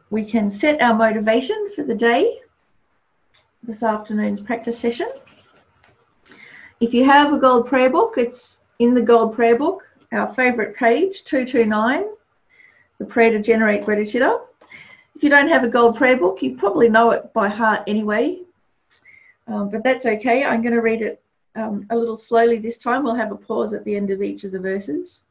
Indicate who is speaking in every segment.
Speaker 1: we can set our motivation for the day, this afternoon's practice session. If you have a gold prayer book, it's in the gold prayer book, our favourite page, 229, the prayer to generate bodhicitta. If you don't have a gold prayer book, you probably know it by heart anyway, but that's okay. I'm going to read it a little slowly this time. We'll have a pause at the end of each of the verses.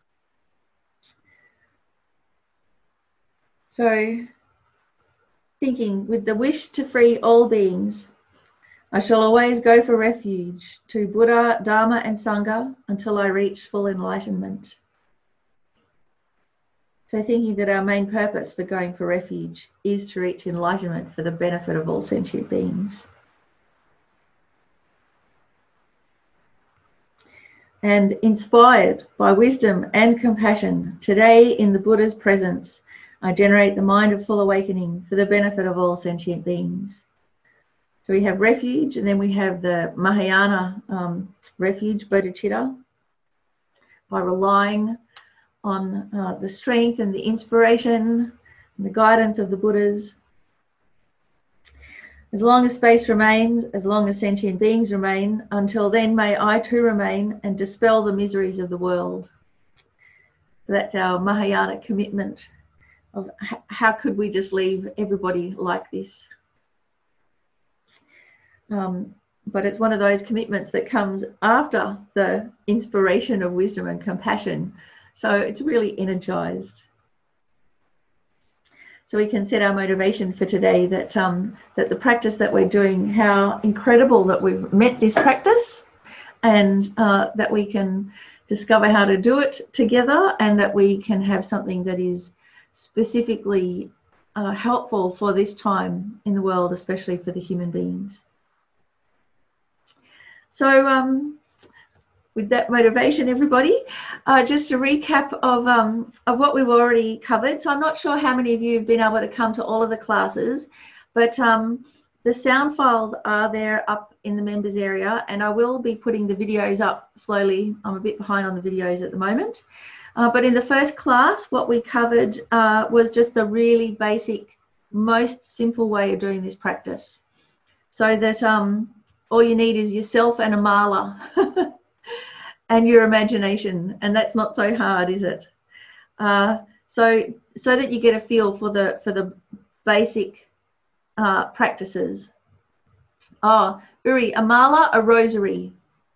Speaker 1: So, thinking, with the wish to free all beings, I shall always go for refuge to Buddha, Dharma and Sangha until I reach full enlightenment. So thinking that our main purpose for going for refuge is to reach enlightenment for the benefit of all sentient beings. And inspired by wisdom and compassion, today in the Buddha's presence, I generate the mind of full awakening for the benefit of all sentient beings. So we have refuge, and then we have the Mahayana refuge, bodhicitta, by relying on the strength and the inspiration and the guidance of the Buddhas. As long as space remains, as long as sentient beings remain, until then may I too remain and dispel the miseries of the world. So that's our Mahayana commitment of how could we just leave everybody like this. But it's one of those commitments that comes after the inspiration of wisdom and compassion. So it's really energized. So we can set our motivation for today that, that the practice that we're doing, how incredible that we've met this practice, and that we can discover how to do it together, and that we can have something that is specifically helpful for this time in the world, especially for the human beings. So with that motivation, everybody, just a recap of what we've already covered. So I'm not sure how many of you have been able to come to all of the classes, but the sound files are there up in the members area, and I will be putting the videos up slowly. I'm a bit behind on the videos at the moment. But in the first class, what we covered was just the really basic, most simple way of doing this practice. So that all you need is yourself and a mala and your imagination. And that's not so hard, is it? So that you get a feel for the basic practices. Oh, Uri, a mala, a rosary.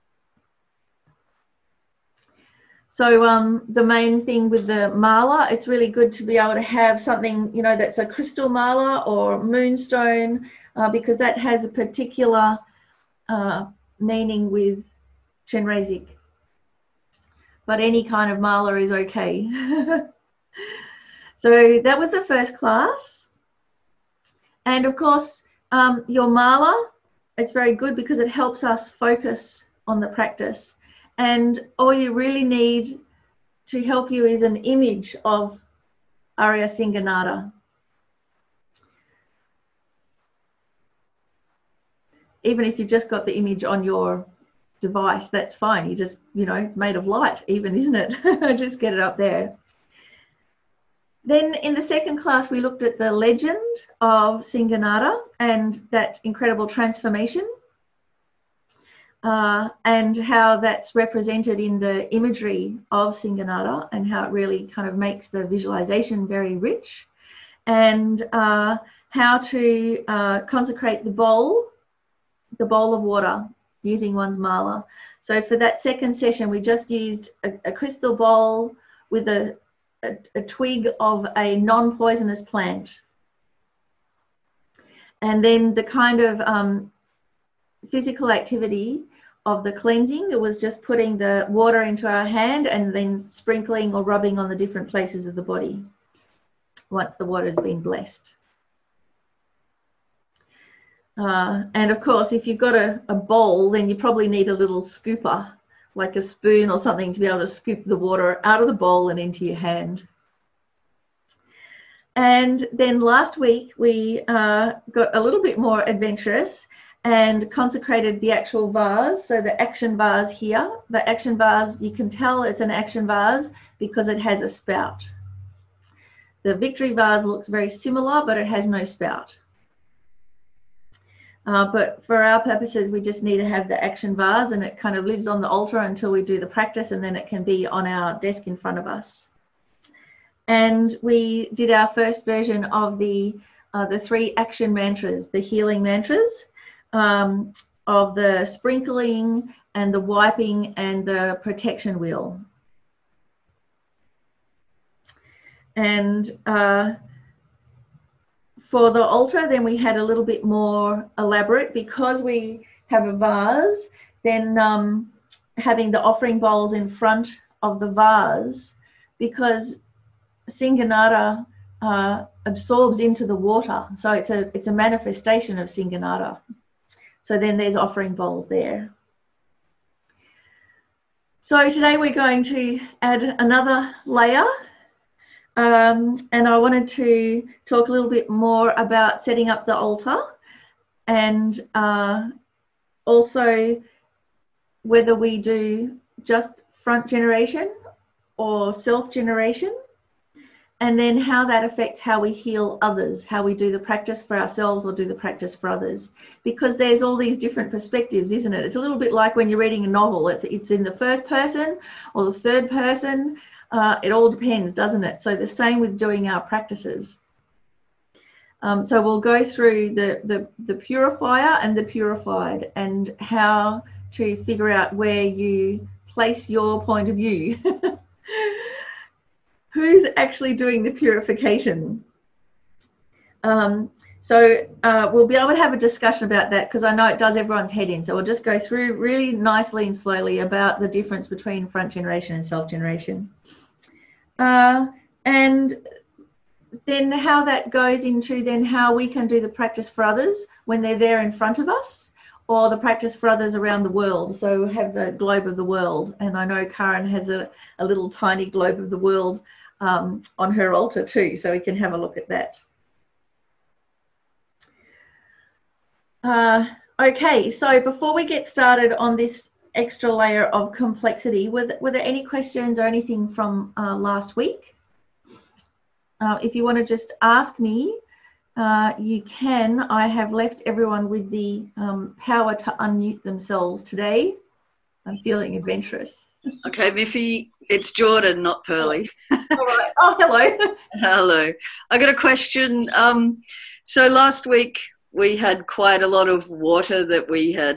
Speaker 1: So the main thing with the mala, it's really good to be able to have something, you know, that's a crystal mala or moonstone, because that has a particular meaning with Chenrezig. But any kind of mala is okay. So that was the first class. And of course, your mala, it's very good because it helps us focus on the practice. And all you really need to help you is an image of Arya Singanada. Even if you just got the image on your device, that's fine. You just, you know, made of light even, isn't it? Just get it up there. Then in the second class, we looked at the legend of Singanada and that incredible transformation. And how that's represented in the imagery of Singanada, and how it really kind of makes the visualization very rich, and how to consecrate the bowl of water using one's mala. So for that second session, we just used a crystal bowl with a twig of a non-poisonous plant. And then the kind of physical activity of the cleansing, it was just putting the water into our hand and then sprinkling or rubbing on the different places of the body once the water has been blessed. And of course, if you've got a bowl, then you probably need a little scooper, like a spoon or something, to be able to scoop the water out of the bowl and into your hand. And then last week, we got a little bit more adventurous and consecrated the actual vase. So the action vase here, the action vase, you can tell it's an action vase because it has a spout. The victory vase looks very similar, but it has no spout. But for our purposes, we just need to have the action vase, and it kind of lives on the altar until we do the practice, and then it can be on our desk in front of us. And we did our first version of the 3 action mantras, the healing mantras, of the sprinkling and the wiping and the protection wheel. And for the altar, then we had a little bit more elaborate, because we have a vase, then having the offering bowls in front of the vase, because Singanada absorbs into the water. So it's a manifestation of Singanada. So then there's offering bowls there. So today we're going to add another layer. And I wanted to talk a little bit more about setting up the altar, and also whether we do just front generation or self-generation, and then how that affects how we heal others, how we do the practice for ourselves or do the practice for others. Because there's all these different perspectives, isn't it? It's a little bit like when you're reading a novel. It's in the first person or the third person. It all depends, doesn't it? So the same with doing our practices. So we'll go through the purifier and the purified, and how to figure out where you place your point of view. Who's actually doing the purification? So we'll be able to have a discussion about that, because I know it does everyone's head in. So we'll just go through really nicely and slowly about the difference between front generation and self-generation. And then how that goes into then how we can do the practice for others when they're there in front of us, or the practice for others around the world. So we have the globe of the world, and I know Karen has a little tiny globe of the world on her altar too, so we can have a look at that. Okay, so before we get started on this extra layer of complexity, were there any questions or anything from last week? If you want to just ask me, you can. I have left everyone with the power to unmute themselves today. I'm feeling adventurous.
Speaker 2: Okay, Miffy, it's Jordan, not Pearly.
Speaker 1: All right. Oh, hello.
Speaker 2: Hello. I got a question. So last week we had quite a lot of water that we had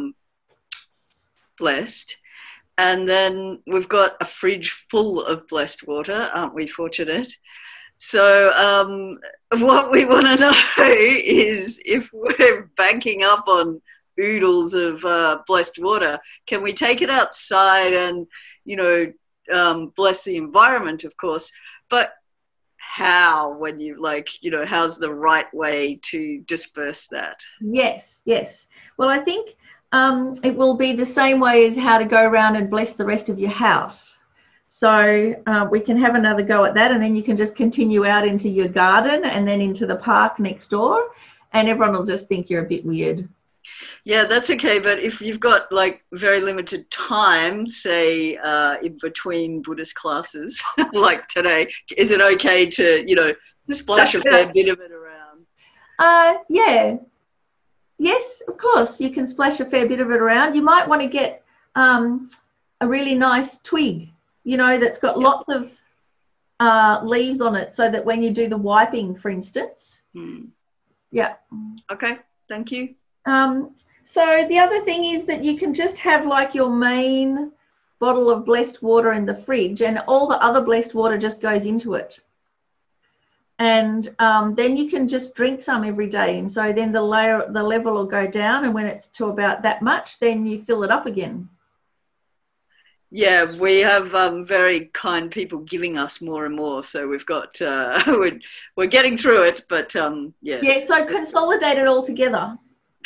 Speaker 2: blessed, and then we've got a fridge full of blessed water. Aren't we fortunate? So what we want to know is, if we're banking up on oodles of blessed water, can we take it outside and, bless the environment, of course, but how, when you how's the right way to disperse that?
Speaker 1: Yes. Well, I think it will be the same way as how to go around and bless the rest of your house. So we can have another go at that, and then you can just continue out into your garden and then into the park next door, and everyone will just think you're a bit weird.
Speaker 2: Yeah, that's okay. But if you've got very limited time, say in between Buddhist classes, like today, is it okay to, splash a fair bit of it around?
Speaker 1: Yeah. Yes, of course, you can splash a fair bit of it around. You might want to get a really nice twig, that's got lots of leaves on it, so that when you do the wiping, for instance. Yeah.
Speaker 2: Okay, thank you.
Speaker 1: So the other thing is that you can just have your main bottle of blessed water in the fridge, and all the other blessed water just goes into it. And then you can just drink some every day, and so then the level will go down, and when it's to about that much, then you fill it up again.
Speaker 2: Yeah, we have very kind people giving us more and more, so we've got we're getting through it, but yes.
Speaker 1: Yeah, so consolidate it all together.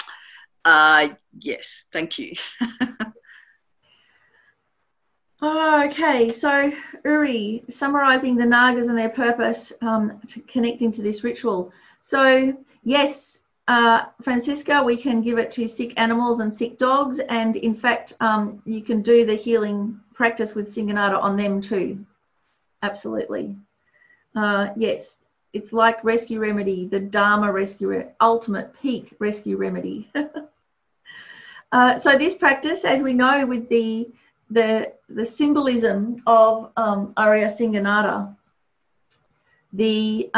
Speaker 2: Yes, thank you.
Speaker 1: Okay, so Uri, summarising the Nagas and their purpose to connecting to this ritual. So yes, Francisca, we can give it to sick animals and sick dogs, and in fact, you can do the healing practice with Singanada on them too. Absolutely. Yes, it's like Rescue Remedy, the Dharma Rescue, ultimate peak rescue remedy. So this practice, as we know, with the symbolism of Arya Singanada, the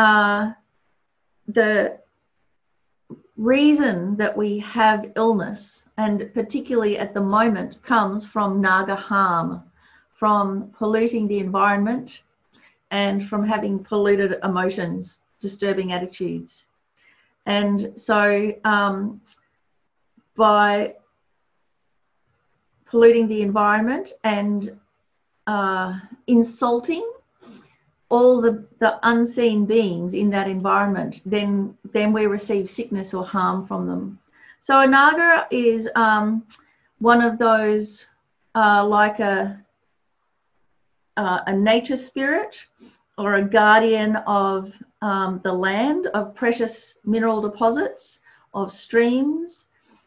Speaker 1: reason that we have illness, and particularly at the moment, comes from Naga harm, from polluting the environment and from having polluted emotions, disturbing attitudes. And so by polluting the environment and insulting all the unseen beings in that environment, then we receive sickness or harm from them. So a Naga is one of those like a nature spirit or a guardian of the land, of precious mineral deposits, of streams,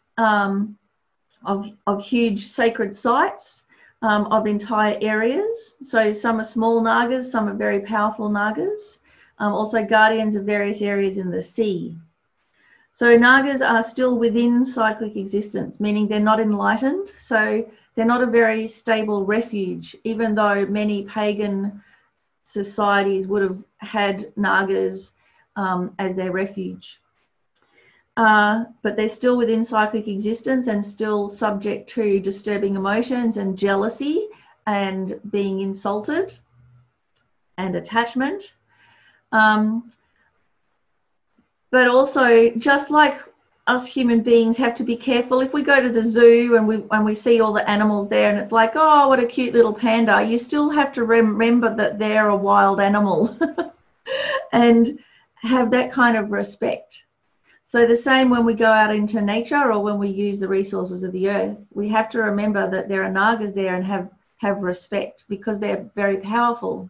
Speaker 1: of huge sacred sites, of entire areas. So some are small Nagas, some are very powerful Nagas, also guardians of various areas in the sea. So Nagas are still within cyclic existence, meaning they're not enlightened. So they're not a very stable refuge, even though many pagan societies would have had Nagas as their refuge. But they're still within cyclic existence and still subject to disturbing emotions and jealousy and being insulted and attachment. But also, just like us human beings have to be careful, if we go to the zoo and we see all the animals there and it's like, oh, what a cute little panda, you still have to remember that they're a wild animal and have that kind of respect. So the same when we go out into nature or when we use the resources of the earth, we have to remember that there are Nagas there and have respect because they're very powerful.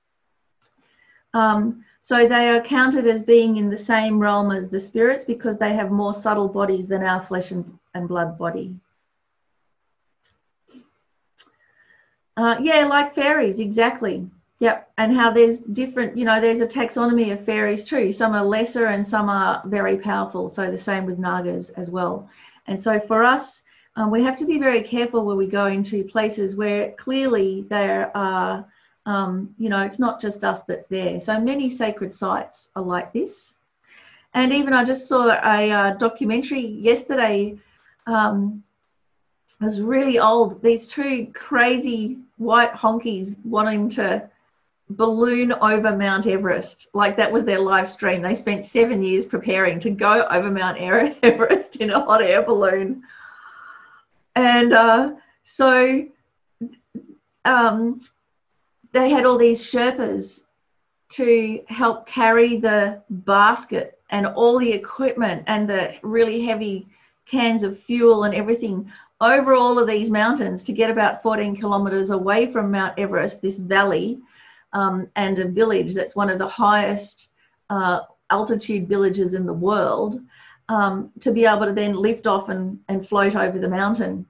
Speaker 1: So they are counted as being in the same realm as the spirits because they have more subtle bodies than our flesh and blood body. Yeah, like fairies, exactly. Yep, and how there's different, there's a taxonomy of fairies too. Some are lesser and some are very powerful. So the same with Nagas as well. And so for us, we have to be very careful when we go into places where clearly there are, it's not just us that's there. So many sacred sites are like this. And even I just saw a documentary yesterday. It was really old. These two crazy white honkies wanting to balloon over Mount Everest. Like that was their live stream. They spent 7 years preparing to go over Mount Everest in a hot air balloon. And they had all these Sherpas to help carry the basket and all the equipment and the really heavy cans of fuel and everything over all of these mountains to get about 14 kilometers away from Mount Everest, this valley, and a village that's one of the highest altitude villages in the world, to be able to then lift off and float over the mountain.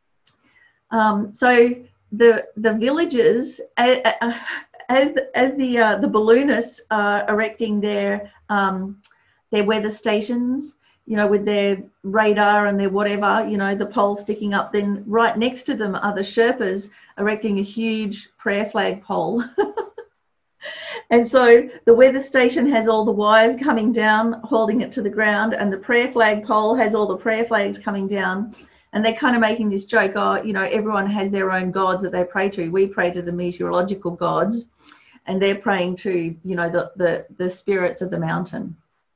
Speaker 1: So the villagers, as the balloonists are erecting their weather stations, with their radar and their whatever, the pole sticking up, then right next to them are the Sherpas erecting a huge prayer flag pole. And so the weather station has all the wires coming down, holding it to the ground, and the prayer flag pole has all the prayer flags coming down. And they're kind of making this joke, everyone has their own gods that they pray to. We pray to the meteorological gods, and they're praying to, the spirits of the mountain.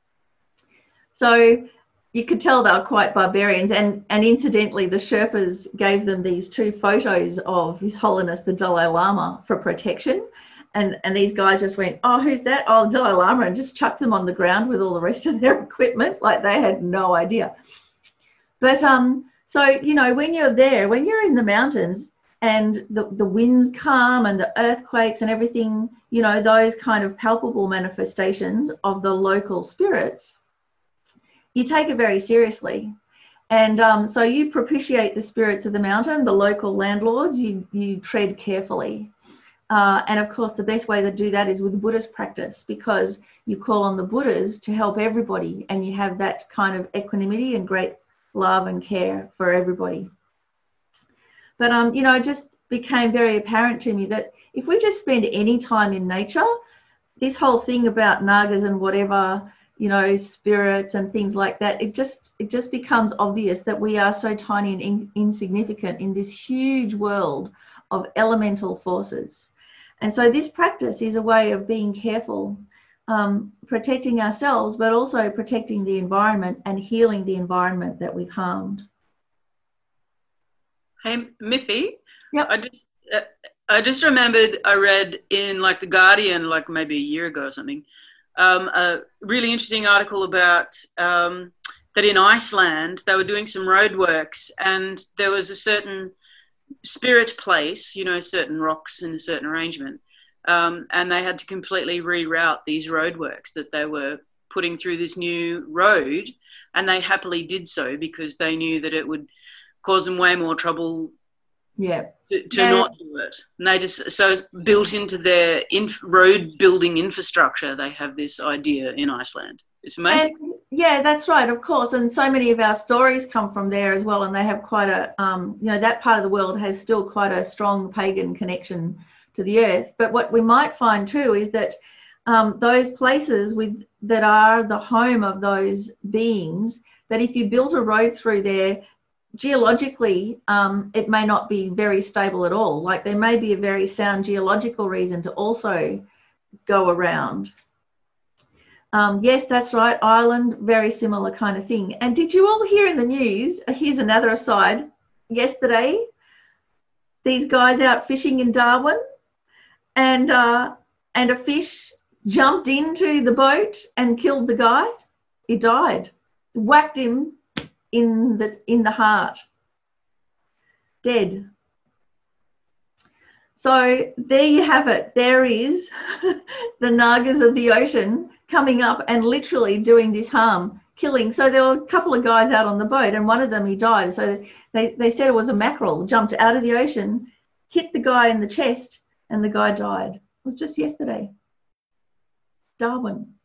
Speaker 1: So you could tell they were quite barbarians. And incidentally, the Sherpas gave them these two photos of His Holiness the Dalai Lama for protection. And these guys just went, oh, who's that? Oh, Dalai Lama, and just chucked them on the ground with all the rest of their equipment. Like they had no idea. But so, when you're there, when you're in the mountains and the winds come and the earthquakes and everything, those kind of palpable manifestations of the local spirits, you take it very seriously. And so you propitiate the spirits of the mountain, the local landlords, you tread carefully. And of course, the best way to do that is with Buddhist practice, because you call on the Buddhas to help everybody, and you have that kind of equanimity and great love and care for everybody. But, you know, it just became very apparent to me that if we just spend any time in nature, this whole thing about nagas and whatever, you know, spirits and things like that, it just becomes obvious that we are so tiny and insignificant in this huge world of elemental forces. And so this practice is a way of being careful, protecting ourselves, but also protecting the environment and healing the environment that we've harmed.
Speaker 3: Hey, Miffy.
Speaker 1: Yep.
Speaker 3: I just remembered I read in like The Guardian, like maybe a year ago or something, a really interesting article about that in Iceland they were doing some roadworks, and there was a certain spirit place, you know, certain rocks in a certain arrangement, and they had to completely reroute these roadworks that they were putting through this new road, and they happily did so because they knew that it would cause them way more trouble to not do it. And they just, so it's built into their road building infrastructure. They have this idea in Iceland. It's amazing.
Speaker 1: And, yeah, that's right, of course. And so many of our stories come from there as well. And they have quite a, you know, that part of the world has still quite a strong pagan connection to the earth. But what we might find too is that those places that are the home of those beings, that if you built a road through there, geologically, it may not be very stable at all. Like there may be a very sound geological reason to also go around. Yes, that's right. Ireland, very similar kind of thing. And did you all hear in the news, here's another aside, yesterday, these guys out fishing in Darwin, and a fish jumped into the boat and killed the guy. He died. Whacked him in the heart. Dead. So there you have it. There is the Nagas of the ocean coming up and literally doing this harm, killing. So there were a couple of guys out on the boat, and one of them, he died. So they said it was a mackerel, jumped out of the ocean, hit the guy in the chest, and the guy died. It was just yesterday. Darwin.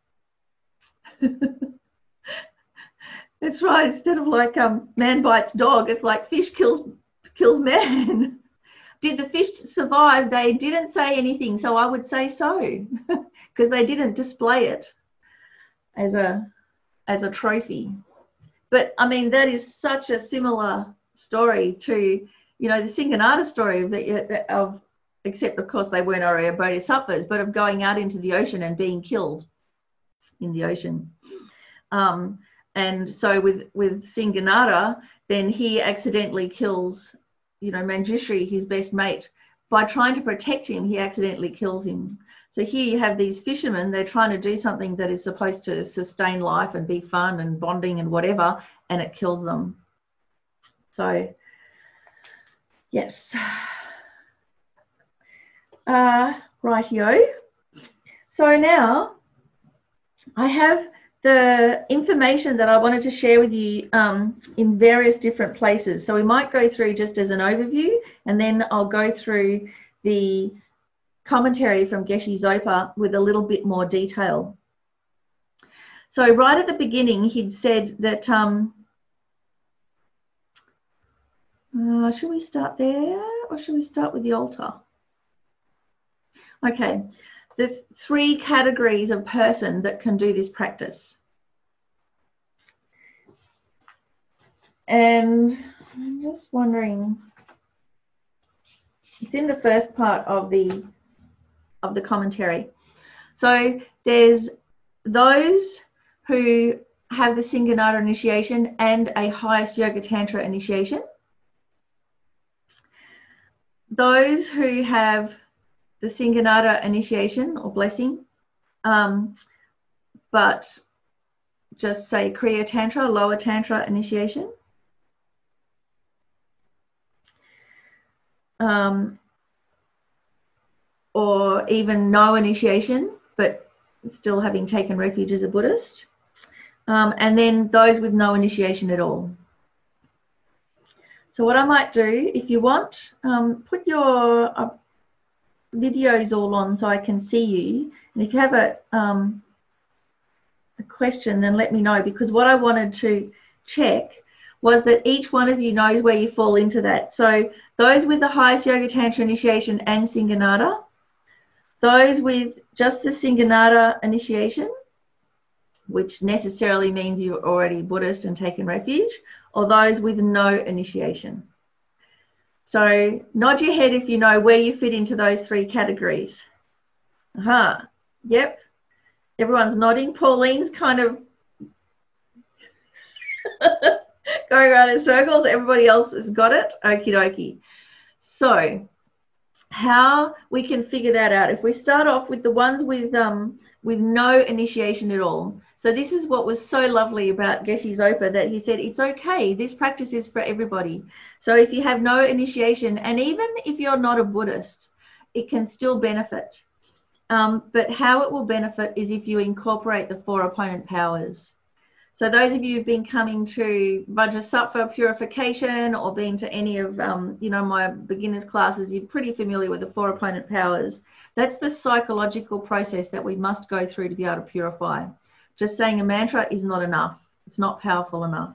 Speaker 1: That's right. Instead of like man bites dog, it's like fish kills man. Did the fish survive? They didn't say anything, so I would say so, because they didn't display it as a trophy. But I mean, that is such a similar story to, you know, the Singanada story of except of course they weren't Arya Bodhisattvas, but of going out into the ocean and being killed in the ocean. And so with Singanada, then he accidentally kills, you know, Manjushri, his best mate. By trying to protect him, he accidentally kills him. So here you have these fishermen, they're trying to do something that is supposed to sustain life and be fun and bonding and whatever, and it kills them. So, yes. Rightio. So now I have the information that I wanted to share with you in various different places. So we might go through just as an overview, and then I'll go through the commentary from Geshe Zopa with a little bit more detail. So right at the beginning, he'd said that, should we start there or should we start with the altar? Okay. The 3 categories of person that can do this practice. And I'm just wondering, it's in the first part of the commentary. So there's those who have the Singanada initiation and a highest Yoga Tantra initiation. Those who have the Singanada initiation or blessing, but just say Kriya Tantra, lower Tantra initiation. Or even no initiation, but still having taken refuge as a Buddhist. And then those with no initiation at all. So what I might do, if you want, put your... video's all on so I can see you. And if you have a question, then let me know, because what I wanted to check was that each one of you knows where you fall into that. So those with the highest Yoga Tantra initiation and Singanada, those with just the Singanada initiation, which necessarily means you're already Buddhist and taken refuge, or those with no initiation. So nod your head if you know where you fit into those three categories. Yep. Everyone's nodding. Pauline's kind of going around in circles. Everybody else has got it. Okie dokie. So how we can figure that out. If we start off with the ones with no initiation at all. So this is what was so lovely about Geshe Zopa, that he said, it's okay. This practice is for everybody. So if you have no initiation, and even if you're not a Buddhist, it can still benefit. But how it will benefit is if you incorporate the 4 opponent powers. So those of you who've been coming to Vajrasattva purification or been to any of my beginners classes, you're pretty familiar with the 4 opponent powers. That's the psychological process that we must go through to be able to purify. Just saying a mantra is not enough. It's not powerful enough.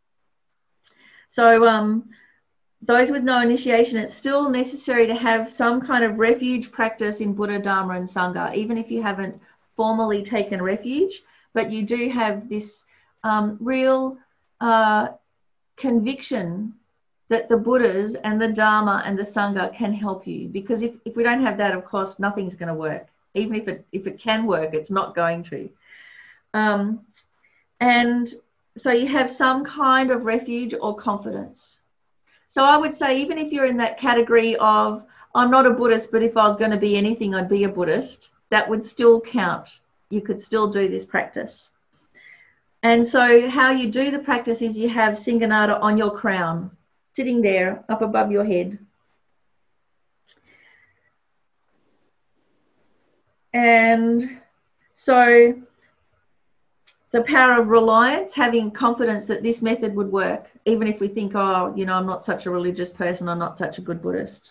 Speaker 1: So those with no initiation, it's still necessary to have some kind of refuge practice in Buddha, Dharma, and Sangha, even if you haven't formally taken refuge, but you do have this real conviction that the Buddhas and the Dharma and the Sangha can help you. Because if we don't have that, of course, nothing's going to work. Even if it can work, it's not going to. And so you have some kind of refuge or confidence. So I would say, even if you're in that category of, I'm not a Buddhist, but if I was going to be anything, I'd be a Buddhist, that would still count. You could still do this practice. And so how you do the practice is you have Singanada on your crown, sitting there up above your head. And so the power of reliance, having confidence that this method would work, even if we think, oh, I'm not such a religious person, I'm not such a good Buddhist.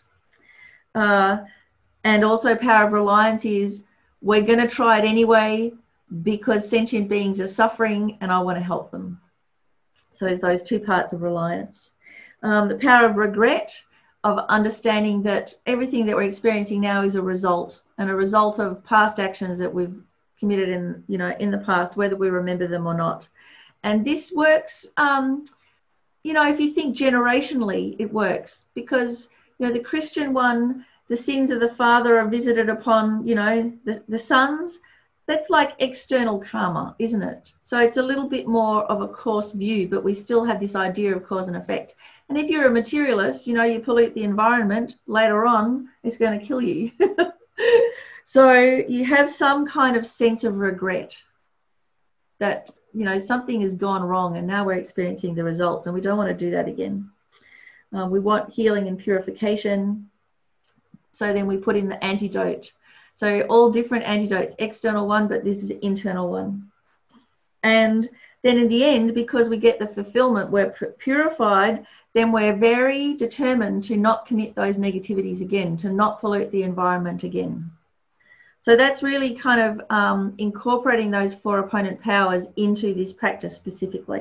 Speaker 1: And also power of reliance is, we're going to try it anyway because sentient beings are suffering and I want to help them. So there's those two parts of reliance. The power of regret, of understanding that everything that we're experiencing now is a result, and a result of past actions that we've committed in the past, whether we remember them or not. And this works, if you think generationally, it works, because the Christian one, the sins of the father are visited upon the sons. That's like external karma, isn't it? So it's a little bit more of a coarse view, but we still have this idea of cause and effect. And if you're a materialist, you pollute the environment, later on it's going to kill you. So you have some kind of sense of regret that, something has gone wrong and now we're experiencing the results, and we don't want to do that again. We want healing and purification. So then we put in the antidote. So all different antidotes, external one, but this is an internal one. And then in the end, because we get the fulfillment, we're purified, then we're very determined to not commit those negativities again, to not pollute the environment again. So that's really kind of incorporating those 4 opponent powers into this practice specifically.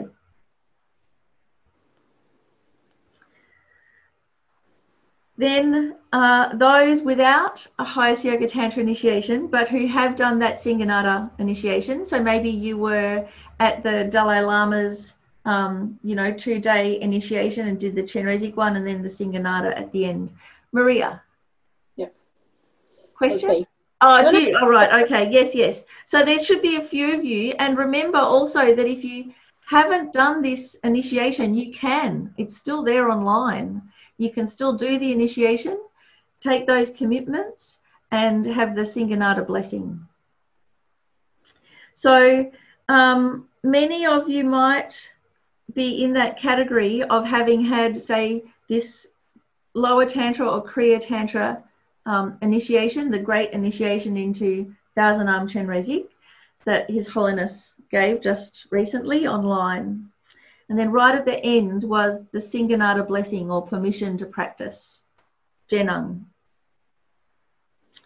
Speaker 1: Then those without a highest Yoga Tantra initiation, but who have done that Singanada initiation. So maybe you were at the Dalai Lama's, 2-day initiation and did the Chenrezig one and then the Singanada at the end. Maria?
Speaker 4: Yeah.
Speaker 1: Question?
Speaker 4: Okay.
Speaker 1: Oh, it's you. All right. Okay. Yes. So there should be a few of you. And remember also that if you haven't done this initiation, you can. It's still there online. You can still do the initiation, take those commitments, and have the Singanada blessing. So many of you might be in that category of having had, say, this lower Tantra or Kriya Tantra initiation, the great initiation into Thousand Arm Chenrezig that His Holiness gave just recently online. And then right at the end was the Singanada blessing, or permission to practice, Jenang.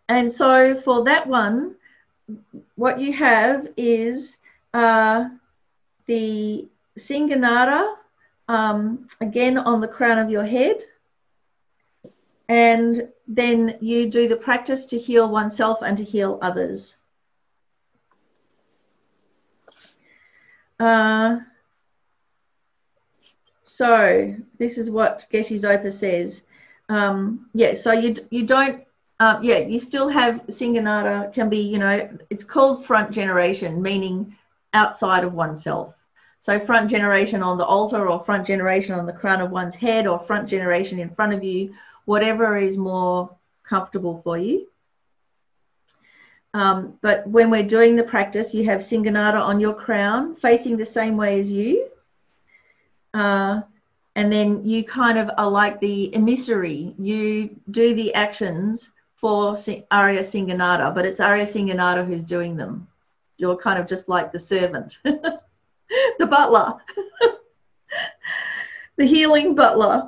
Speaker 1: And so for that one, what you have is the Singanara, again on the crown of your head. And then you do the practice to heal oneself and to heal others. So this is what Geshe Zopa says. Yeah, so you don't, yeah, you still have Singanara, can be, you know, it's called front generation, meaning outside of oneself. So front generation on the altar, or front generation on the crown of one's head, or front generation in front of you, whatever is more comfortable for you. But when we're doing the practice, you have Singanara on your crown, facing the same way as you. And then you kind of are like the emissary. You do the actions for Arya Singanara, but it's Arya Singanara who's doing them. You're kind of just like the servant, the butler, the healing butler.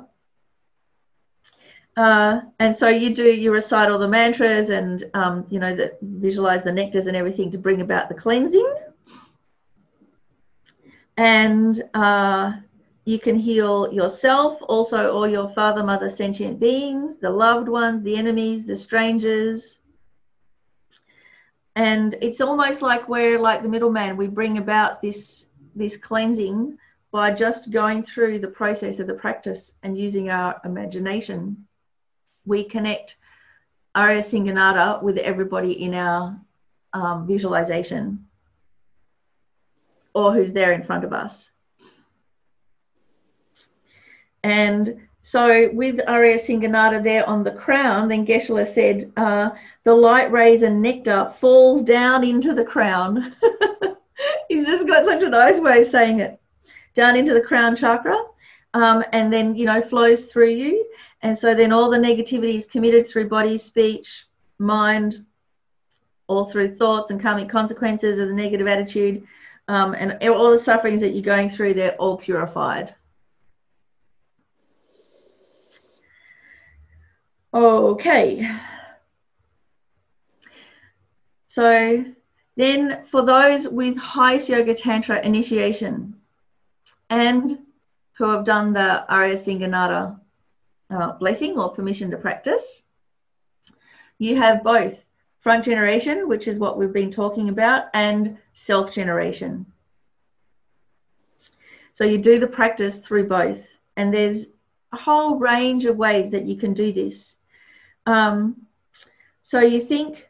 Speaker 1: And so you recite all the mantras and, you know, visualize the nectars and everything to bring about the cleansing. And you can heal yourself, also all your father, mother, sentient beings, the loved ones, the enemies, the strangers. And it's almost like we're like the middleman. We bring about this cleansing by just going through the process of the practice and using our imagination. We connect Arya Singanara with everybody in our visualization, or who's there in front of us. And so with Arya Singanara there on the crown, then Geshe-la said, the light rays and nectar falls down into the crown. He's just got such a nice way of saying it. Down into the crown chakra, and then, you know, flows through you. And so then all the negativity is committed through body, speech, mind, all through thoughts and karmic consequences of the negative attitude, and all the sufferings that you're going through, they're all purified. Okay. So then for those with highest Yoga Tantra initiation and who have done the Arya Singanara blessing or permission to practice, you have both front generation, which is what we've been talking about, and self-generation. So you do the practice through both, and there's a whole range of ways that you can do this. So you think,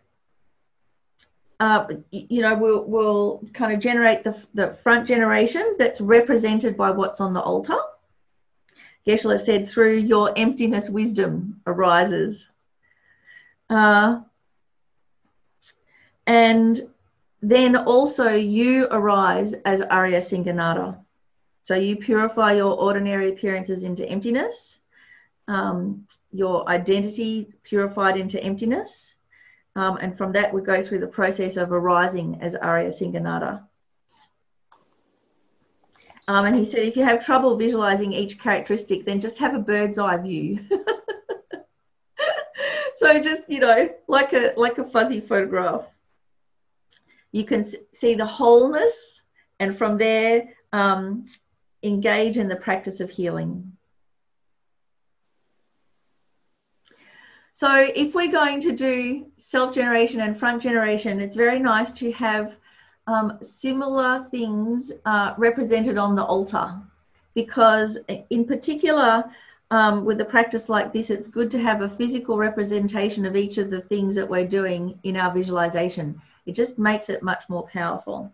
Speaker 1: you know, we'll kind of generate the front generation that's represented by what's on the altar. Geshe-la said, through your emptiness, wisdom arises. And then also you arise as Arya Singanara. So you purify your ordinary appearances into emptiness, your identity purified into emptiness. And from that, we go through the process of arising as Arya Singanara. And he said, if you have trouble visualizing each characteristic, then just have a bird's eye view. So just, you know, like a fuzzy photograph. You can see the wholeness, and from there, engage in the practice of healing. So if we're going to do self-generation and front generation, it's very nice to have similar things represented on the altar, because in particular with a practice like this, it's good to have a physical representation of each of the things that we're doing in our visualization. It just makes it much more powerful.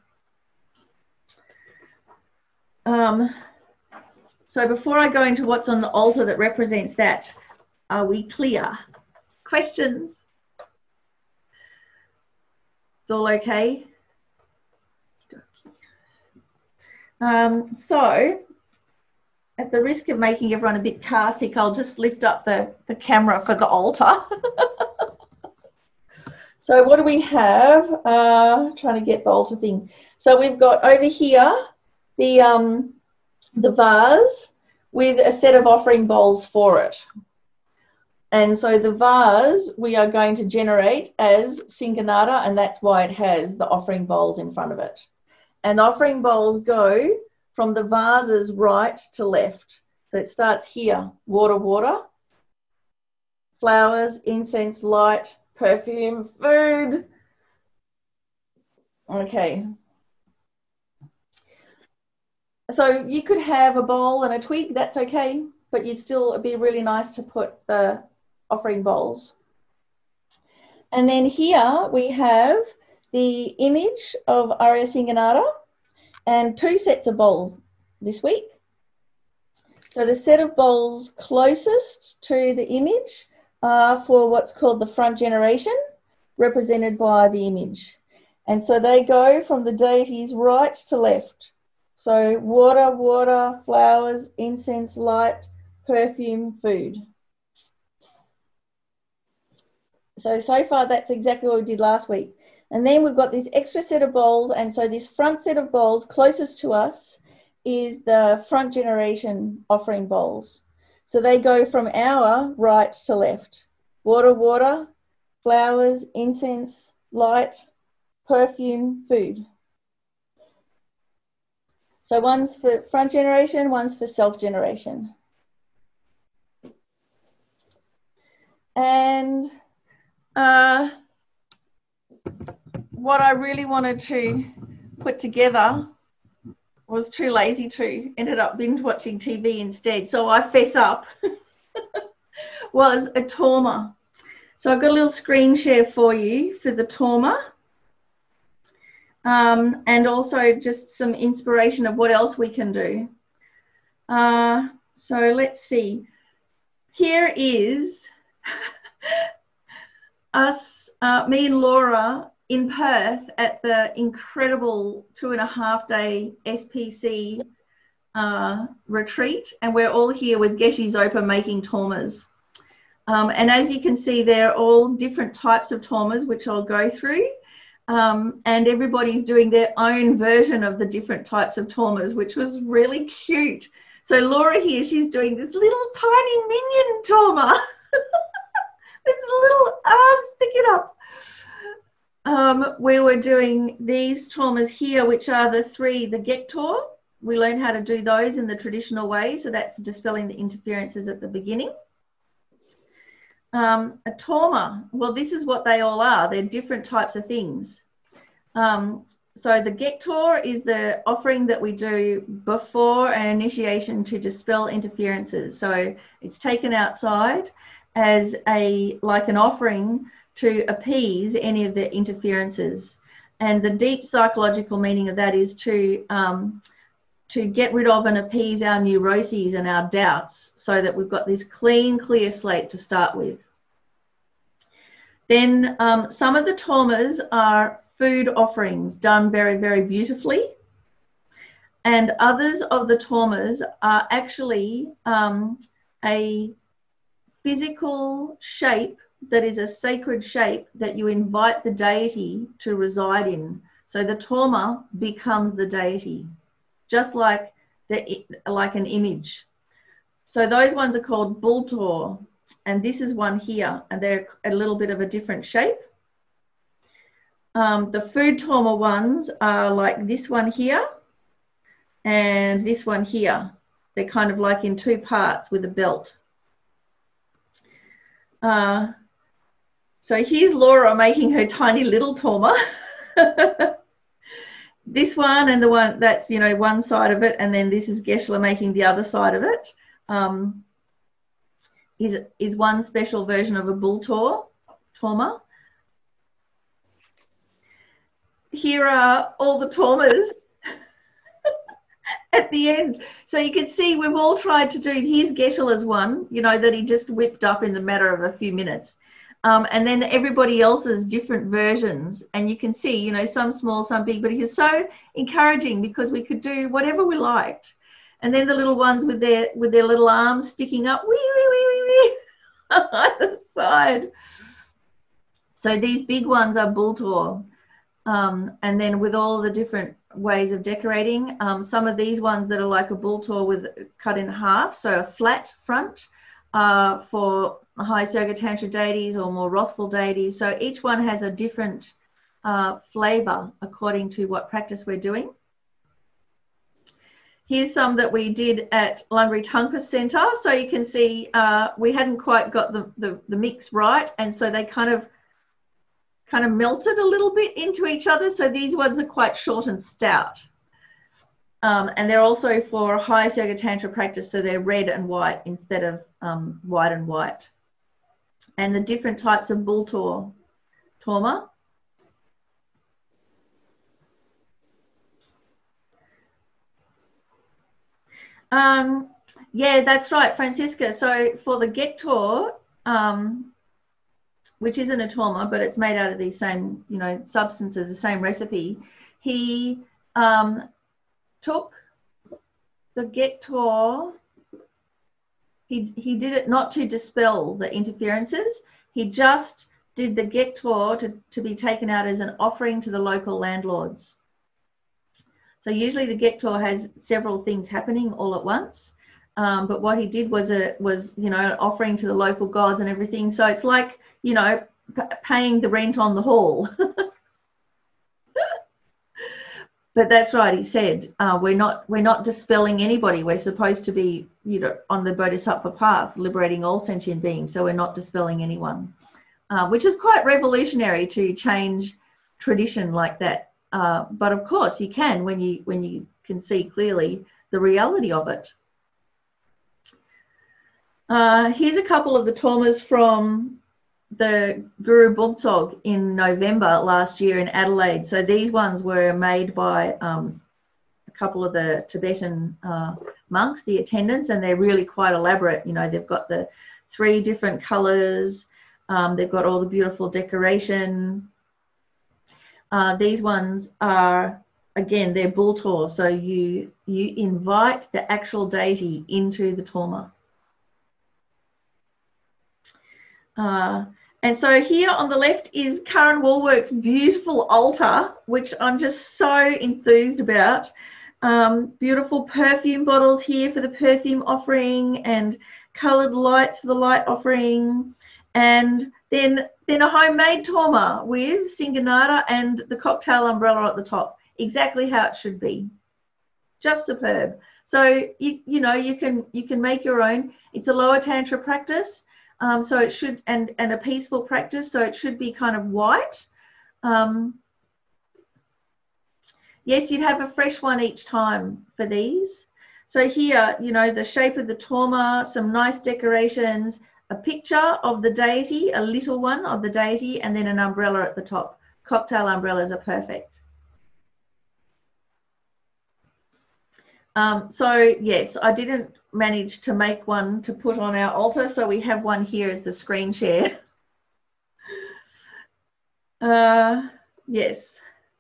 Speaker 1: So before I go into what's on the altar that represents that, are we clear? Questions? It's all okay? So at the risk of making everyone a bit car sick, I'll just lift up the camera for the altar. So what do we have? Trying to get the altar thing. So we've got over here the vase with a set of offering bowls for it. And so the vase we are going to generate as Singanada, and that's why it has the offering bowls in front of it. And offering bowls go from the vases right to left. So it starts here, water, water, flowers, incense, light, perfume, food. Okay. So you could have a bowl and a twig, that's okay, but it'd be really nice to put the offering bowls. And then here we have the image of Arya Singanada and 2 sets of bowls this week. So the set of bowls closest to the image are for what's called the front generation, represented by the image. And so they go from the deities right to left. So water, water, flowers, incense, light, perfume, food. So far that's exactly what we did last week. And then we've got this extra set of bowls, and so this front set of bowls closest to us is the front generation offering bowls. So they go from our right to left. Water, water, flowers, incense, light, perfume, food. So one's for front generation, one's for self-generation. And what I really wanted to put together, was too lazy to, ended up binge watching TV instead, so I fess up, was a Torma. So I've got a little screen share for you for the Torma. And also just some inspiration of what else we can do. So let's see. Here is us, me and Laura in Perth at the incredible 2.5-day SPC retreat, and we're all here with Geshe Zopa making Tormas. And as you can see, they're all different types of Tormas, which I'll go through. And everybody's doing their own version of the different types of Tormas, which was really cute. So Laura here, she's doing this little tiny minion Torma with little arms sticking up. We were doing these Tormas here, which are the Gektor. We learned how to do those in the traditional way. So that's dispelling the interferences at the beginning. A Torma, well, this is what they all are. They're different types of things. So the Gektor is the offering that we do before an initiation to dispel interferences. So it's taken outside as like an offering to appease any of the interferences. And the deep psychological meaning of that is to get rid of and appease our neuroses and our doubts, so that we've got this clean, clear slate to start with. Then some of the Tormas are food offerings done very, very beautifully. And others of the Tormas are actually a physical shape that is a sacred shape that you invite the deity to reside in. So the Torma becomes the deity, just like an image. So those ones are called Bultor, and this is one here, and they're a little bit of a different shape. The food Torma ones are like this one here and this one here. They're kind of like in 2 parts with a belt. So here's Laura making her tiny little Torma. This one and the one that's, one side of it, and then this is Geshe making the other side of it. Is one special version of a Bultor Torma. Here are all the Tormas at the end. So you can see we've all tried to do, here's Geshe-la's one, that he just whipped up in the matter of a few minutes. And then everybody else's different versions. And you can see, some small, some big, but he was so encouraging because we could do whatever we liked. And then the little ones with their little arms sticking up, wee, wee, wee, wee, wee, on the side. So these big ones are Bultor. And then with all the different ways of decorating, some of these ones that are like a Bultor with cut in half, so a flat front, for highest yoga tantra deities or more wrathful deities. So each one has a different flavor according to what practice we're doing. Here's some that we did at Lungri Tangpa Centre. So you can see we hadn't quite got the mix right, and so they kind of melted a little bit into each other. So these ones are quite short and stout. And they're also for highest yoga tantra practice, so they're red and white instead of white and white. And the different types of bull torma. Yeah, that's right, Francisca. So for the Gektor, which isn't a torma, but it's made out of these same, substances, the same recipe, he took the Gektor, he did it not to dispel the interferences. He just did the Gektor to be taken out as an offering to the local landlords. So usually the Gektor has several things happening all at once. But what he did was an offering to the local gods and everything. So it's like, paying the rent on the hall. But that's right. He said, we're not dispelling anybody. We're supposed to be, on the Bodhisattva path, liberating all sentient beings. So we're not dispelling anyone, which is quite revolutionary to change tradition like that. But of course you can when you can see clearly the reality of it. Here's a couple of the tormas from the Guru Bumtsog in November last year in Adelaide. So these ones were made by a couple of the Tibetan monks, the attendants, and they're really quite elaborate. They've got the 3 different colours. They've got all the beautiful decoration. These ones are, again, they're bull tor. So you invite the actual deity into the torma. And so here on the left is Karen Woolwork's beautiful altar, which I'm just so enthused about. Beautiful perfume bottles here for the perfume offering, and coloured lights for the light offering, and then a homemade torma with Singanada and the cocktail umbrella at the top, exactly how it should be. Just superb. So you can make your own. It's a lower tantra practice. So it should, and a peaceful practice, so it should be kind of white. Yes, you'd have a fresh one each time for these. So here, the shape of the torma, some nice decorations, a picture of the deity, a little one of the deity, and then an umbrella at the top. Cocktail umbrellas are perfect. So yes, I didn't manage to make one to put on our altar, so we have one here as the screen share. Yes.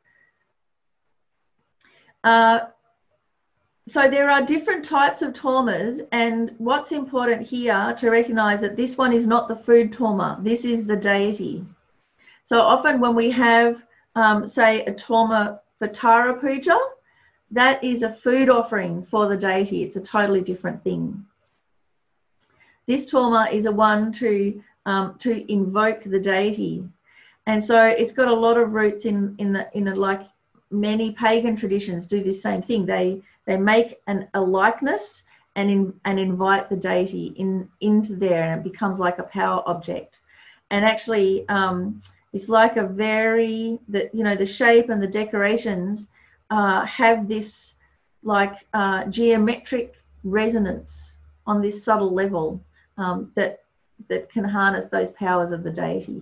Speaker 1: So there are different types of tormas, and what's important here to recognize that this one is not the food torma. This is the deity. So often when we have, say, a torma for Tara Puja, that is a food offering for the deity. It's a totally different thing. This torma is a one to invoke the deity, and so it's got a lot of roots in like many pagan traditions do this same thing. They make a likeness and invite the deity into there, and it becomes like a power object. And actually, it's like the shape and the decorations have this like geometric resonance on this subtle level that can harness those powers of the deity.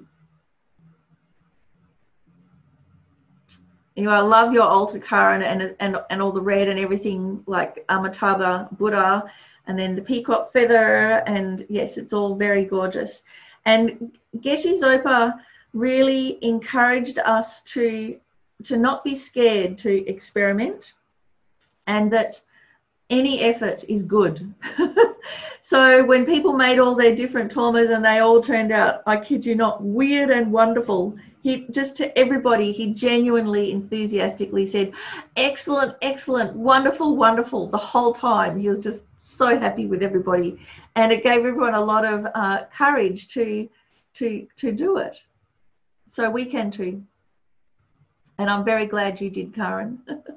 Speaker 1: Anyway, I love your altar, Karen, and all the red and everything, like Amitabha Buddha, and then the peacock feather, and yes, it's all very gorgeous. And Geshe Zopa really encouraged us to not be scared to experiment, and that any effort is good. So when people made all their different tormas and they all turned out, I kid you not, weird and wonderful, he just to everybody, he genuinely enthusiastically said, excellent, excellent, wonderful, wonderful, the whole time. He was just so happy with everybody, and it gave everyone a lot of courage to do it. So we can too. And I'm very glad you did, Karen.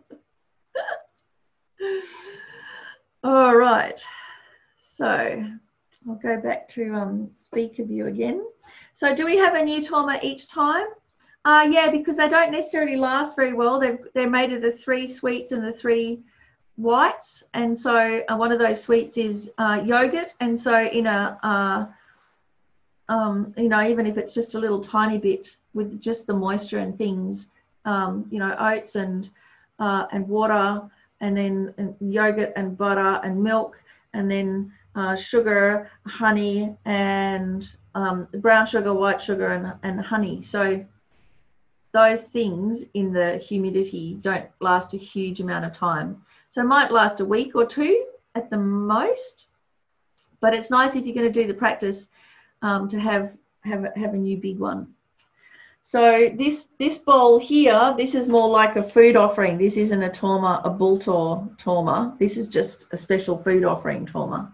Speaker 1: All right. So I'll go back to speaker view again. So do we have a new Torma each time? Yeah, because they don't necessarily last very well. They're made of the 3 sweets and the 3 whites. And so one of those sweets is yogurt. And so in a, you know, even if it's just a little tiny bit with just the moisture and things, you know, oats and water, and then yogurt and butter and milk, and then sugar, honey, and brown sugar, white sugar, and honey. So those things in the humidity don't last a huge amount of time. So it might last a week or 2 at the most, but it's nice if you're going to do the practice to have a new big one. So this bowl here, this is more like a food offering. This isn't a Torma, a Bultor Torma. This is just a special food offering Torma.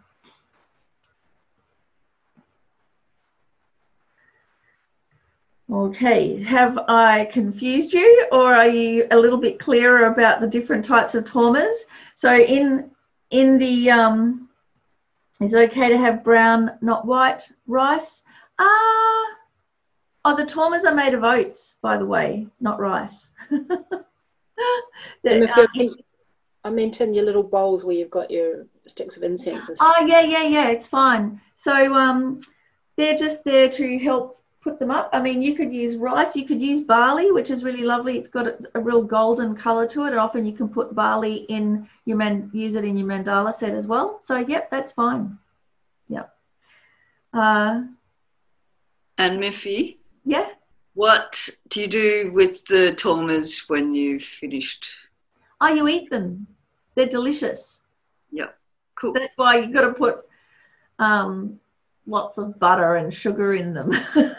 Speaker 1: Okay, have I confused you, or are you a little bit clearer about the different types of Tormas? So in the, is it okay to have brown, not white rice? Oh, the Tormas are made of oats, by the way, not rice.
Speaker 4: I meant in your little bowls where you've got your sticks of incense and stuff.
Speaker 1: Oh, yeah, it's fine. So they're just there to help put them up. I mean, you could use rice, you could use barley, which is really lovely. It's got a real golden colour to it, and often you can put barley in your use it in your mandala set as well. So, yep, that's fine. Yep.
Speaker 2: And Miffy?
Speaker 1: Yeah?
Speaker 2: What do you do with the Tormas when you've finished?
Speaker 1: Oh, you eat them. They're delicious.
Speaker 2: Yep, cool.
Speaker 1: That's why you've got to put lots of butter and sugar in them.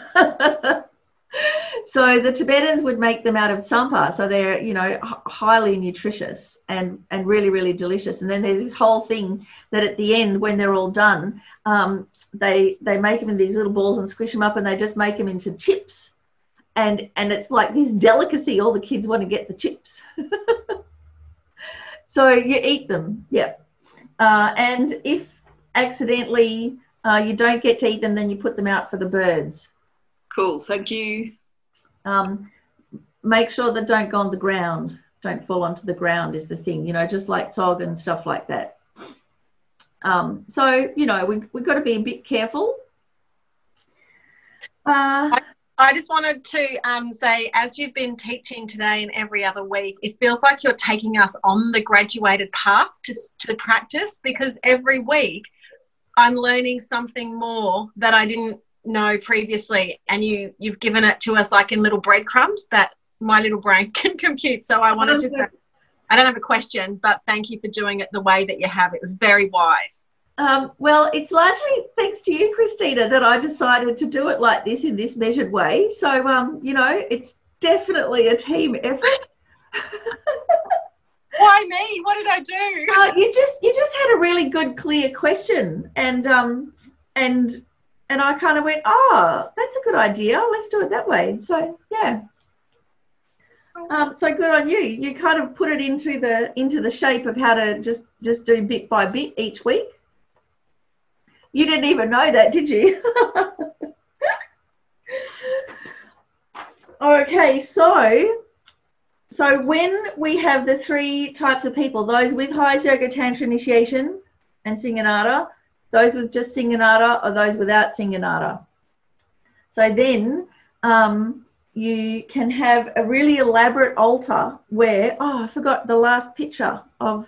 Speaker 1: So the Tibetans would make them out of tsampa, so they're, you know, highly nutritious and really, really delicious. And then there's this whole thing that at the end, when they're all done, they make them in these little balls and squish them up, and they just make them into chips. And it's like this delicacy. All the kids want to get the chips. So you eat them, yeah. And if accidentally you don't get to eat them, then you put them out for the birds.
Speaker 2: Cool, thank you.
Speaker 1: Make sure that don't go on the ground. Don't fall onto the ground is the thing, you know, just like tsog and stuff like that. So, you know, we've got to be a bit careful.
Speaker 5: I just wanted to say, as you've been teaching today and every other week, it feels like you're taking us on the graduated path to practice, because every week I'm learning something more that I didn't know previously, and you've given it to us like in little breadcrumbs that my little brain can compute. So I wanted to say, I don't have a question, but thank you for doing it the way that you have. It was very wise.
Speaker 1: Well, it's largely thanks to you, Christina, that I decided to do it like this in this measured way. So, you know, it's definitely a team effort.
Speaker 5: Why me? What did I do?
Speaker 1: You just had a really good, clear question, and I kind of went, oh, that's a good idea. Let's do it that way. So yeah. So good on you. You kind of put it into the shape of how to just do bit by bit each week. You didn't even know that, did you? Okay, so when we have the 3 types of people, those with Hatha Yoga Tantra initiation and Singanada, those with just Singanada, or those without Singanada. So then you can have a really elaborate altar where, oh, I forgot the last picture of,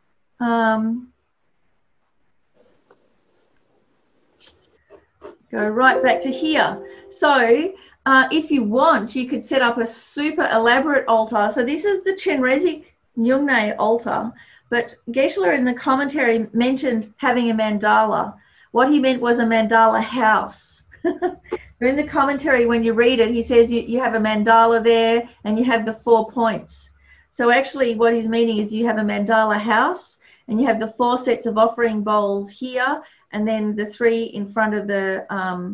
Speaker 1: go right back to here. So if you want, you could set up a super elaborate altar. So this is the Chenrezig Nyungne altar, but Geshe-la in the commentary mentioned having a mandala. What he meant was a mandala house. So in the commentary, when you read it, he says you have a mandala there and you have the 4 points. So actually what he's meaning is you have a mandala house, And you have the 4 sets of offering bowls here, and then the 3 in front of the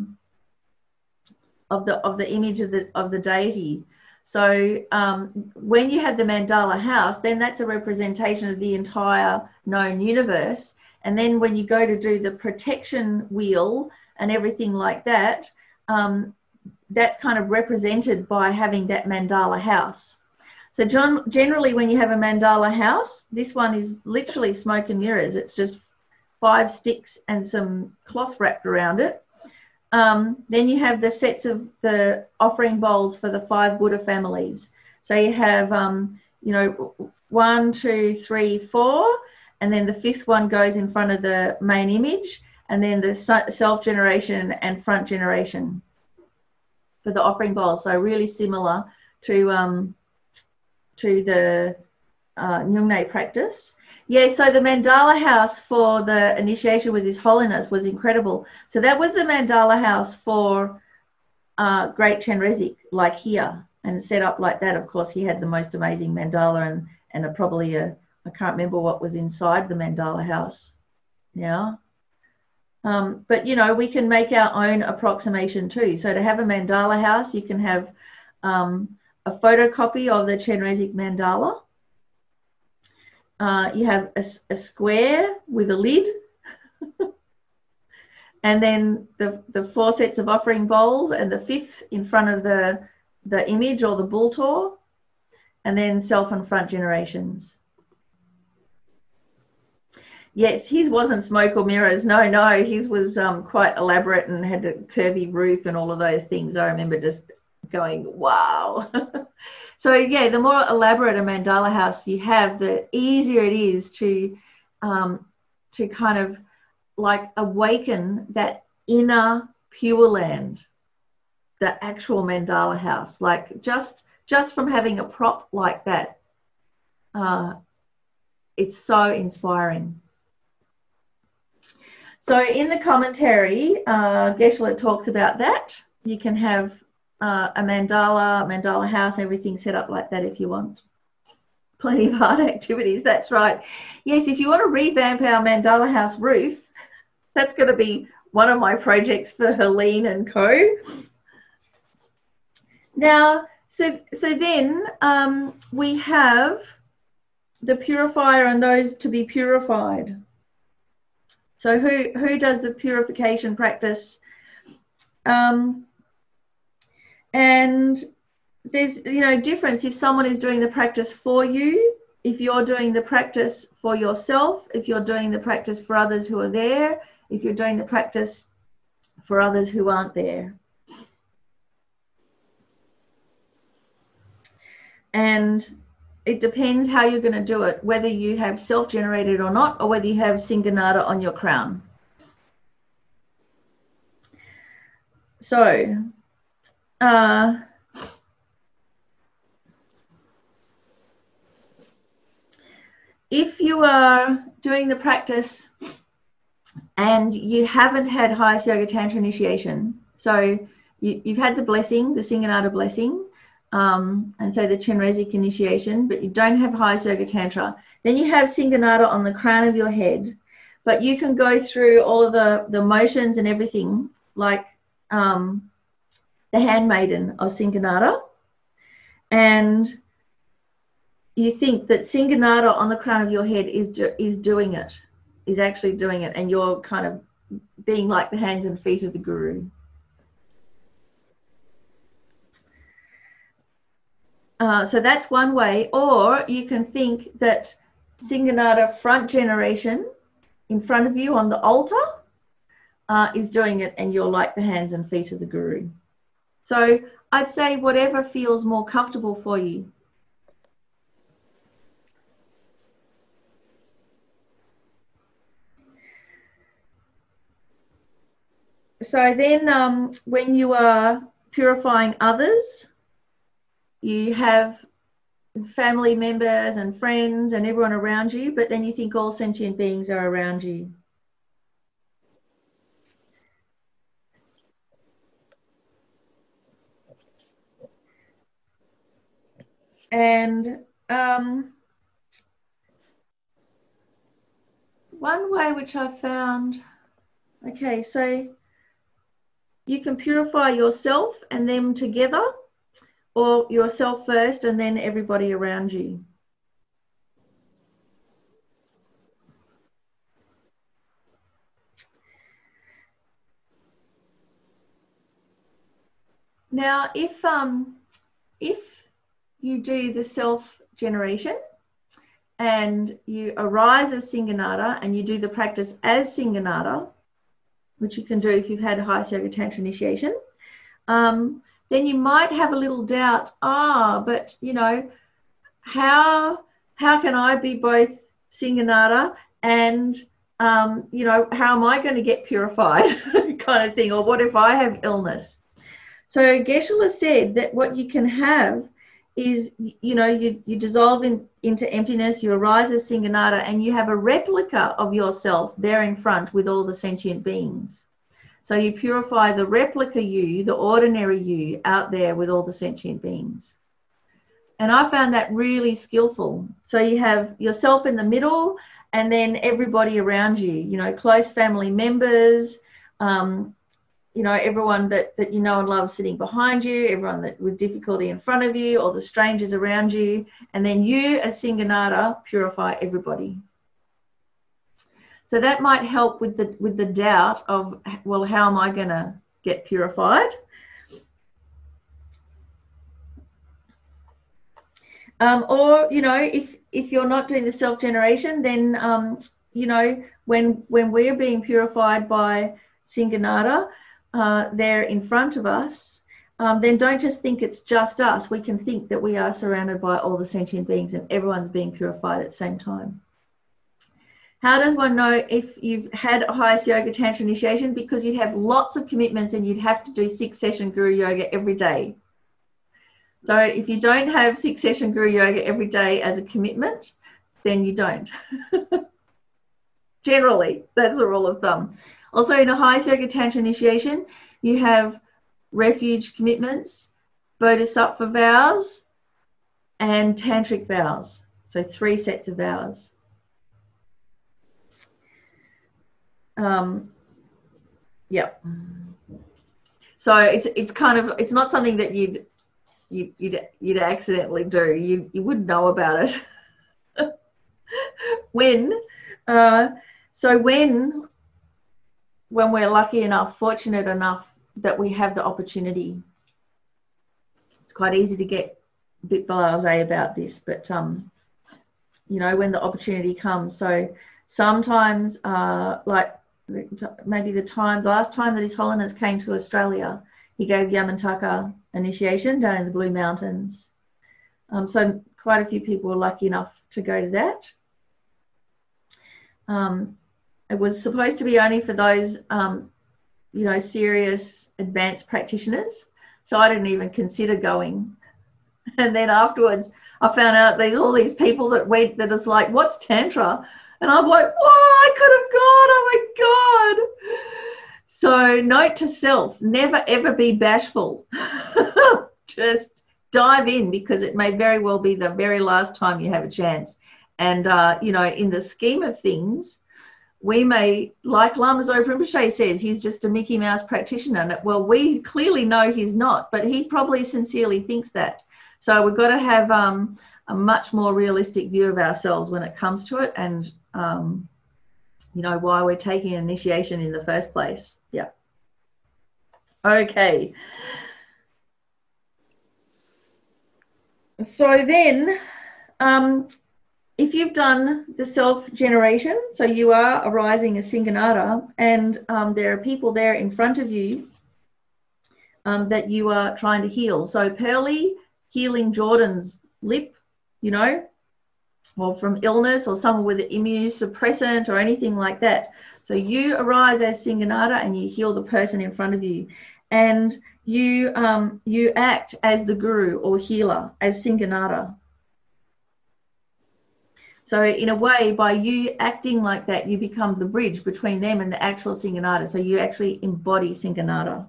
Speaker 1: image of the deity. So when you have the mandala house, then that's a representation of the entire known universe. And then when you go to do the protection wheel and everything like that, that's kind of represented by having that mandala house. So generally when you have a mandala house, this one is literally smoke and mirrors. It's just 5 sticks and some cloth wrapped around it. Then you have the sets of the offering bowls for the 5 Buddha families. So you have, 1, 2, 3, 4, and then the 5th one goes in front of the main image, and then the self-generation and front generation for the offering bowl. So really similar to the Nyungne practice. Yeah, so the mandala house for the initiation with His Holiness was incredible. So that was the mandala house for Great Chenrezig, like here, and set up like that. Of course, he had the most amazing mandala and I can't remember what was inside the mandala house now. But, we can make our own approximation too. So to have a mandala house, you can have a photocopy of the Chenrezig mandala. You have a square with a lid, and then the 4 sets of offering bowls, and the 5th in front of the image or the bultor, and then self and front generations. Yes, his wasn't smoke or mirrors. No, his was quite elaborate and had a curvy roof and all of those things. I remember just going, wow. So yeah, the more elaborate a mandala house you have, the easier it is to kind of like awaken that inner Pure Land, the actual mandala house. Like just from having a prop like that, it's so inspiring. So in the commentary, Geshe-la talks about that. You can have a mandala house, everything set up like that if you want. Plenty of art activities, that's right. Yes, if you want to revamp our mandala house roof, that's going to be one of my projects for Helene and co. Now, so then we have the purifier and those to be purified. So who does the purification practice? And there's, difference if someone is doing the practice for you, if you're doing the practice for yourself, if you're doing the practice for others who are there, if you're doing the practice for others who aren't there. And it depends how you're going to do it, whether you have self-generated or not, or whether you have Singanada on your crown. So, if you are doing the practice and you haven't had highest yoga tantra initiation, so you've had the blessing, the Singanada blessing, and so the Chenrezig initiation, but you don't have highest yoga tantra, then you have Singanada on the crown of your head, but you can go through all of the motions and everything like the handmaiden of Singanada, and you think that Singanada on the crown of your head is doing it, is actually doing it, and you're kind of being like the hands and feet of the guru. So that's one way. Or you can think that Singanada front generation in front of you on the altar is doing it, and you're like the hands and feet of the guru. So I'd say whatever feels more comfortable for you. So then when you are purifying others, you have family members and friends and everyone around you, but then you think all sentient beings are around you. And one way which I found, okay, so you can purify yourself and them together, or yourself first and then everybody around you. Now, if you do the self-generation and you arise as Singanada and you do the practice as Singanada, which you can do if you've had a Highest Yoga Tantra initiation, then you might have a little doubt, but you know, how can I be both Singanada and you know, how am I going to get purified kind of thing, or what if I have illness? So Geshe-la said that what you can have is, you know, you dissolve into emptiness, you arise as Singanada, and you have a replica of yourself there in front with all the sentient beings. So you purify the replica you, the ordinary you, out there with all the sentient beings. And I found that really skillful. So you have yourself in the middle and then everybody around you, you know, close family members, you know, everyone that you know and love sitting behind you, everyone that with difficulty in front of you, or the strangers around you, and then you as Singanada purify everybody. So that might help with the doubt of, well, how am I going to get purified? Or, you know, if you're not doing the self-generation, then, you know, when we're being purified by Singanada, there in front of us, then don't just think it's just us. We can think that we are surrounded by all the sentient beings and everyone's being purified at the same time. How does one know if you've had a Highest Yoga Tantra initiation? Because you'd have lots of commitments and you'd have to do 6-session Guru Yoga every day. So if you don't have 6-session Guru Yoga every day as a commitment, then you don't. Generally, that's a rule of thumb. Also, in a Highest Yoga Tantra initiation, you have refuge commitments, bodhisattva vows, and tantric vows. So 3 sets of vows. Yep. So it's kind of, it's not something that you'd accidentally do. You wouldn't know about it. When we're lucky enough, fortunate enough that we have the opportunity, it's quite easy to get a bit blasé about this, but you know, when the opportunity comes. So sometimes, like maybe the last time that His Holiness came to Australia, he gave Yamantaka initiation down in the Blue Mountains. So quite a few people were lucky enough to go to that. It was supposed to be only for those, you know, serious advanced practitioners. So I didn't even consider going. And then afterwards, I found out there's all these people that went that is like, what's Tantra? And I'm like, whoa, I could have gone, oh my God. So note to self, never ever be bashful. Just dive in, because it may very well be the very last time you have a chance. And, you know, in the scheme of things, we may, like Lama Zopa Rinpoche says, he's just a Mickey Mouse practitioner. Well, we clearly know he's not, but he probably sincerely thinks that. So we've got to have a much more realistic view of ourselves when it comes to it, and, you know, why we're taking initiation in the first place. Yeah. Okay. So then, if you've done the self-generation, so you are arising as Singanada, and there are people there in front of you that you are trying to heal. So Pearly healing Jordan's lip, you know, or from illness, or someone with an immunosuppressant or anything like that. So you arise as Singanada and you heal the person in front of you. And you act as the guru or healer, as Singanada. So in a way, by you acting like that, you become the bridge between them and the actual Singanada. So you actually embody Singanada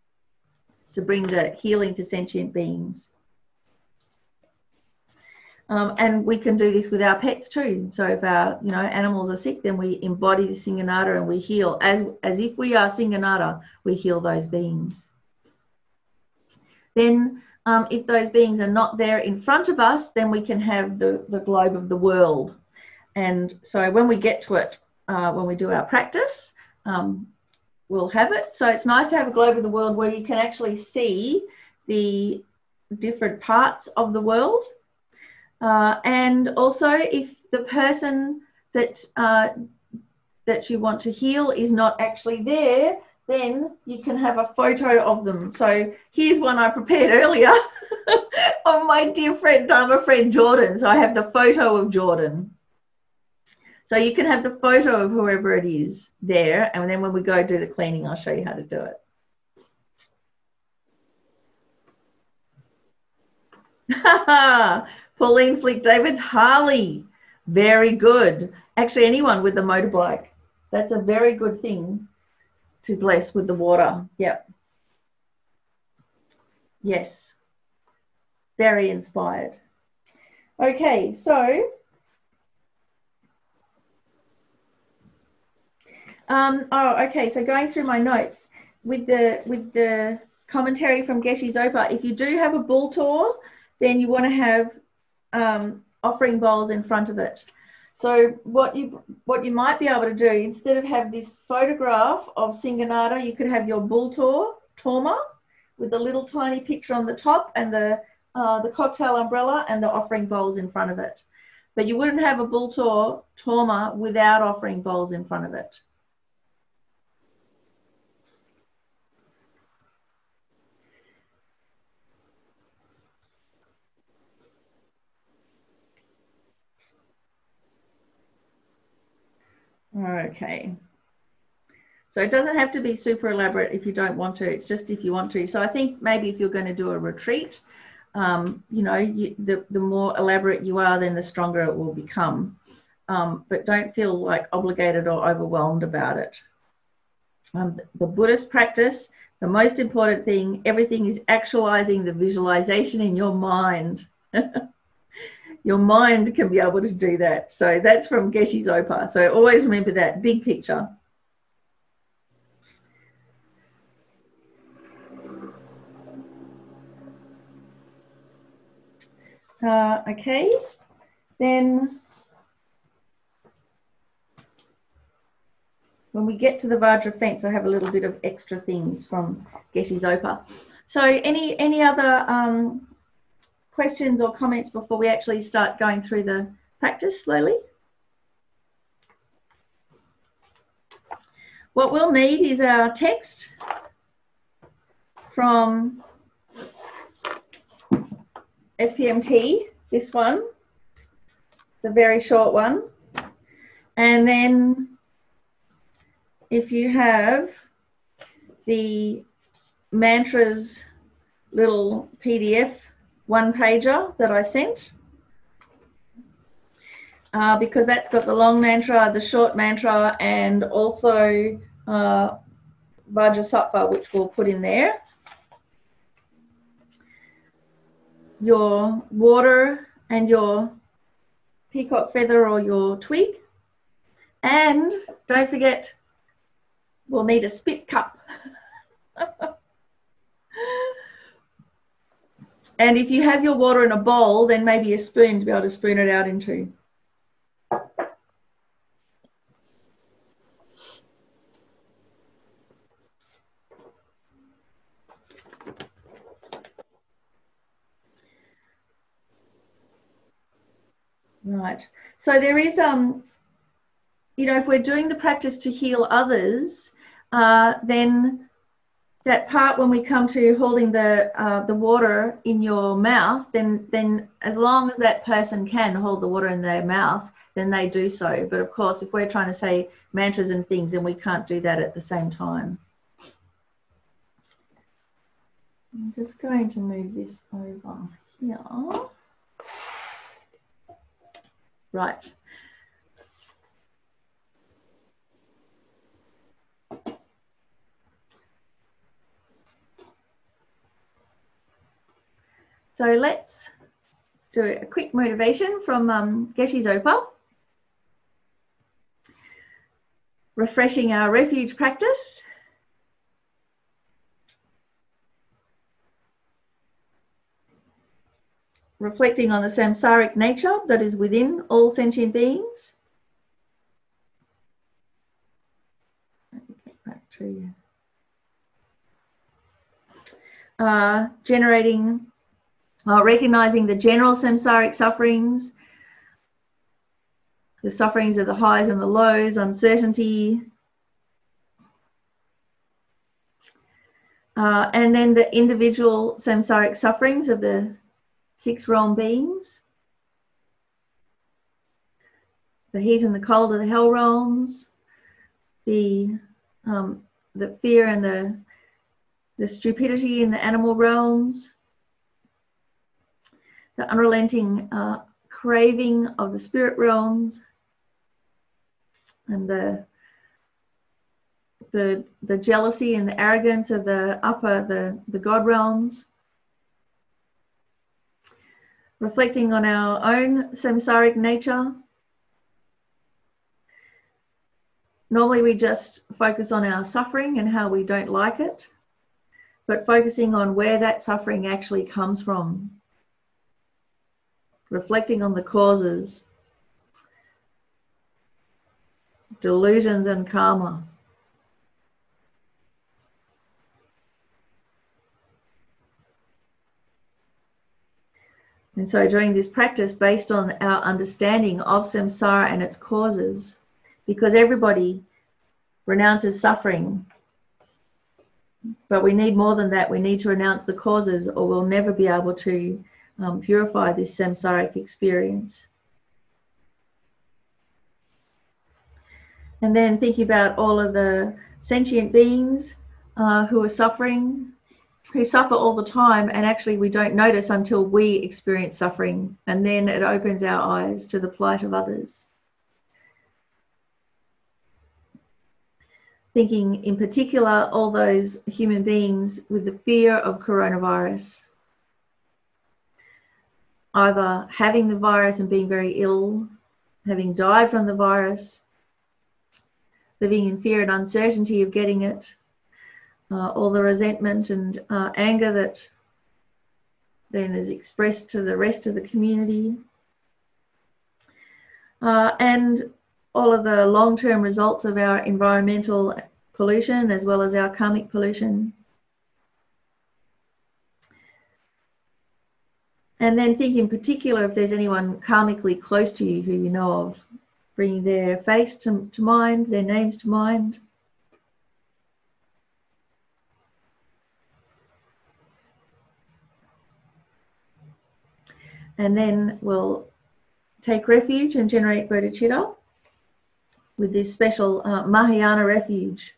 Speaker 1: to bring the healing to sentient beings. And we can do this with our pets too. So if our animals are sick, then we embody the Singanada and we heal as if we are Singanada. We heal those beings. Then if those beings are not there in front of us, then we can have the globe of the world. And so when we get to it, when we do our practice, we'll have it. So it's nice to have a globe of the world where you can actually see the different parts of the world. And also, if the person that you want to heal is not actually there, then you can have a photo of them. So here's one I prepared earlier of my dear friend, Dharma friend Jordan. So I have the photo of Jordan. So you can have the photo of whoever it is there, and then when we go do the cleaning, I'll show you how to do it. Pauline Flick Davids, Harley, very good. Actually, anyone with the motorbike, that's a very good thing to bless with the water. Yep. Yes. Very inspired. Okay, so so going through my notes with the commentary from Geshe Zopa, if you do have a bull tour, then you want to have offering bowls in front of it. So what you might be able to do, instead of have this photograph of Singanada, you could have your bull tour, Torma, with a little tiny picture on the top and the cocktail umbrella and the offering bowls in front of it. But you wouldn't have a bull tour, Torma, without offering bowls in front of it. Okay. So it doesn't have to be super elaborate if you don't want to. It's just if you want to. So I think maybe if you're going to do a retreat, the more elaborate you are, then the stronger it will become. But don't feel like obligated or overwhelmed about it. The Buddhist practice, the most important thing, everything is actualizing the visualization in your mind. Your mind can be able to do that. So that's from Geshe Zopa. So always remember that big picture. Okay, then when we get to the Vajra fence, I have a little bit of extra things from Geshe Zopa. So any other questions or comments before we actually start going through the practice slowly? What we'll need is our text from FPMT, this one, the very short one. And then if you have the mantras little PDF one-pager that I sent, because that's got the long mantra, the short mantra, and also Vajrasattva, which we'll put in there. Your water and your peacock feather or your twig. And don't forget, we'll need a spit cup. And if you have your water in a bowl, then maybe a spoon to be able to spoon it out into. Right. So there is, if we're doing the practice to heal others, then that part when we come to holding the water in your mouth, then as long as that person can hold the water in their mouth, then they do so. But of course, if we're trying to say mantras and things, then we can't do that at the same time. I'm just going to move this over here. Right. So let's do a quick motivation from Geshe Zopa. Refreshing our refuge practice. Reflecting on the samsaric nature that is within all sentient beings. Get back to recognizing the general samsaric sufferings, the sufferings of the highs and the lows, uncertainty, and then the individual samsaric sufferings of the 6 realm beings, the heat and the cold of the hell realms, the fear and the stupidity in the animal realms, the unrelenting craving of the spirit realms, and the jealousy and the arrogance of the God realms. Reflecting on our own samsaric nature. Normally we just focus on our suffering and how we don't like it, but focusing on where that suffering actually comes from. Reflecting on the causes, delusions and karma. And so doing this practice based on our understanding of samsara and its causes, because everybody renounces suffering, but we need more than that. We need to renounce the causes, or we'll never be able to purify this samsaric experience. And then thinking about all of the sentient beings who are suffering, who suffer all the time, and actually we don't notice until we experience suffering, and then it opens our eyes to the plight of others. Thinking in particular all those human beings with the fear of coronavirus, either having the virus and being very ill, having died from the virus, living in fear and uncertainty of getting it, all the resentment and anger that then is expressed to the rest of the community, and all of the long-term results of our environmental pollution as well as our karmic pollution. And then think in particular if there's anyone karmically close to you who you know of, bringing their face to mind, their names to mind. And then we'll take refuge and generate bodhicitta with this special Mahayana refuge.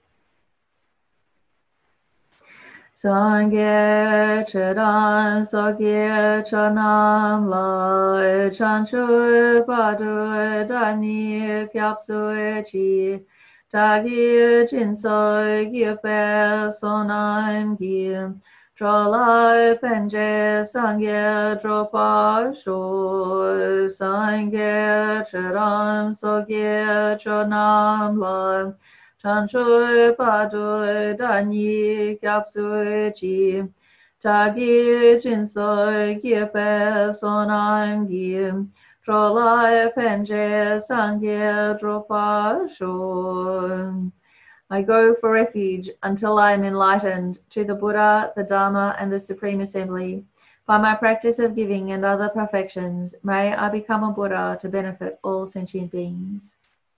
Speaker 1: Sangye Chedan Sogye Chanam Lai Chanchu Padu Dani Kyapsue Chi Tagi Jinsoi Gyepe Sonam Gye Trolai Penje Sangye Dropa Sho Sangye Chedan Sogye Chanam Lai Chanchu Padu Dani Kyapsue Chi Tagi Jinsoi Gyepe Sonam Gye Trolai Penje Sangye Dropa Sho. I go for refuge until I am enlightened to the Buddha, the Dharma, and the Supreme Assembly. By my practice of giving and other perfections, may I become a Buddha to benefit all sentient beings.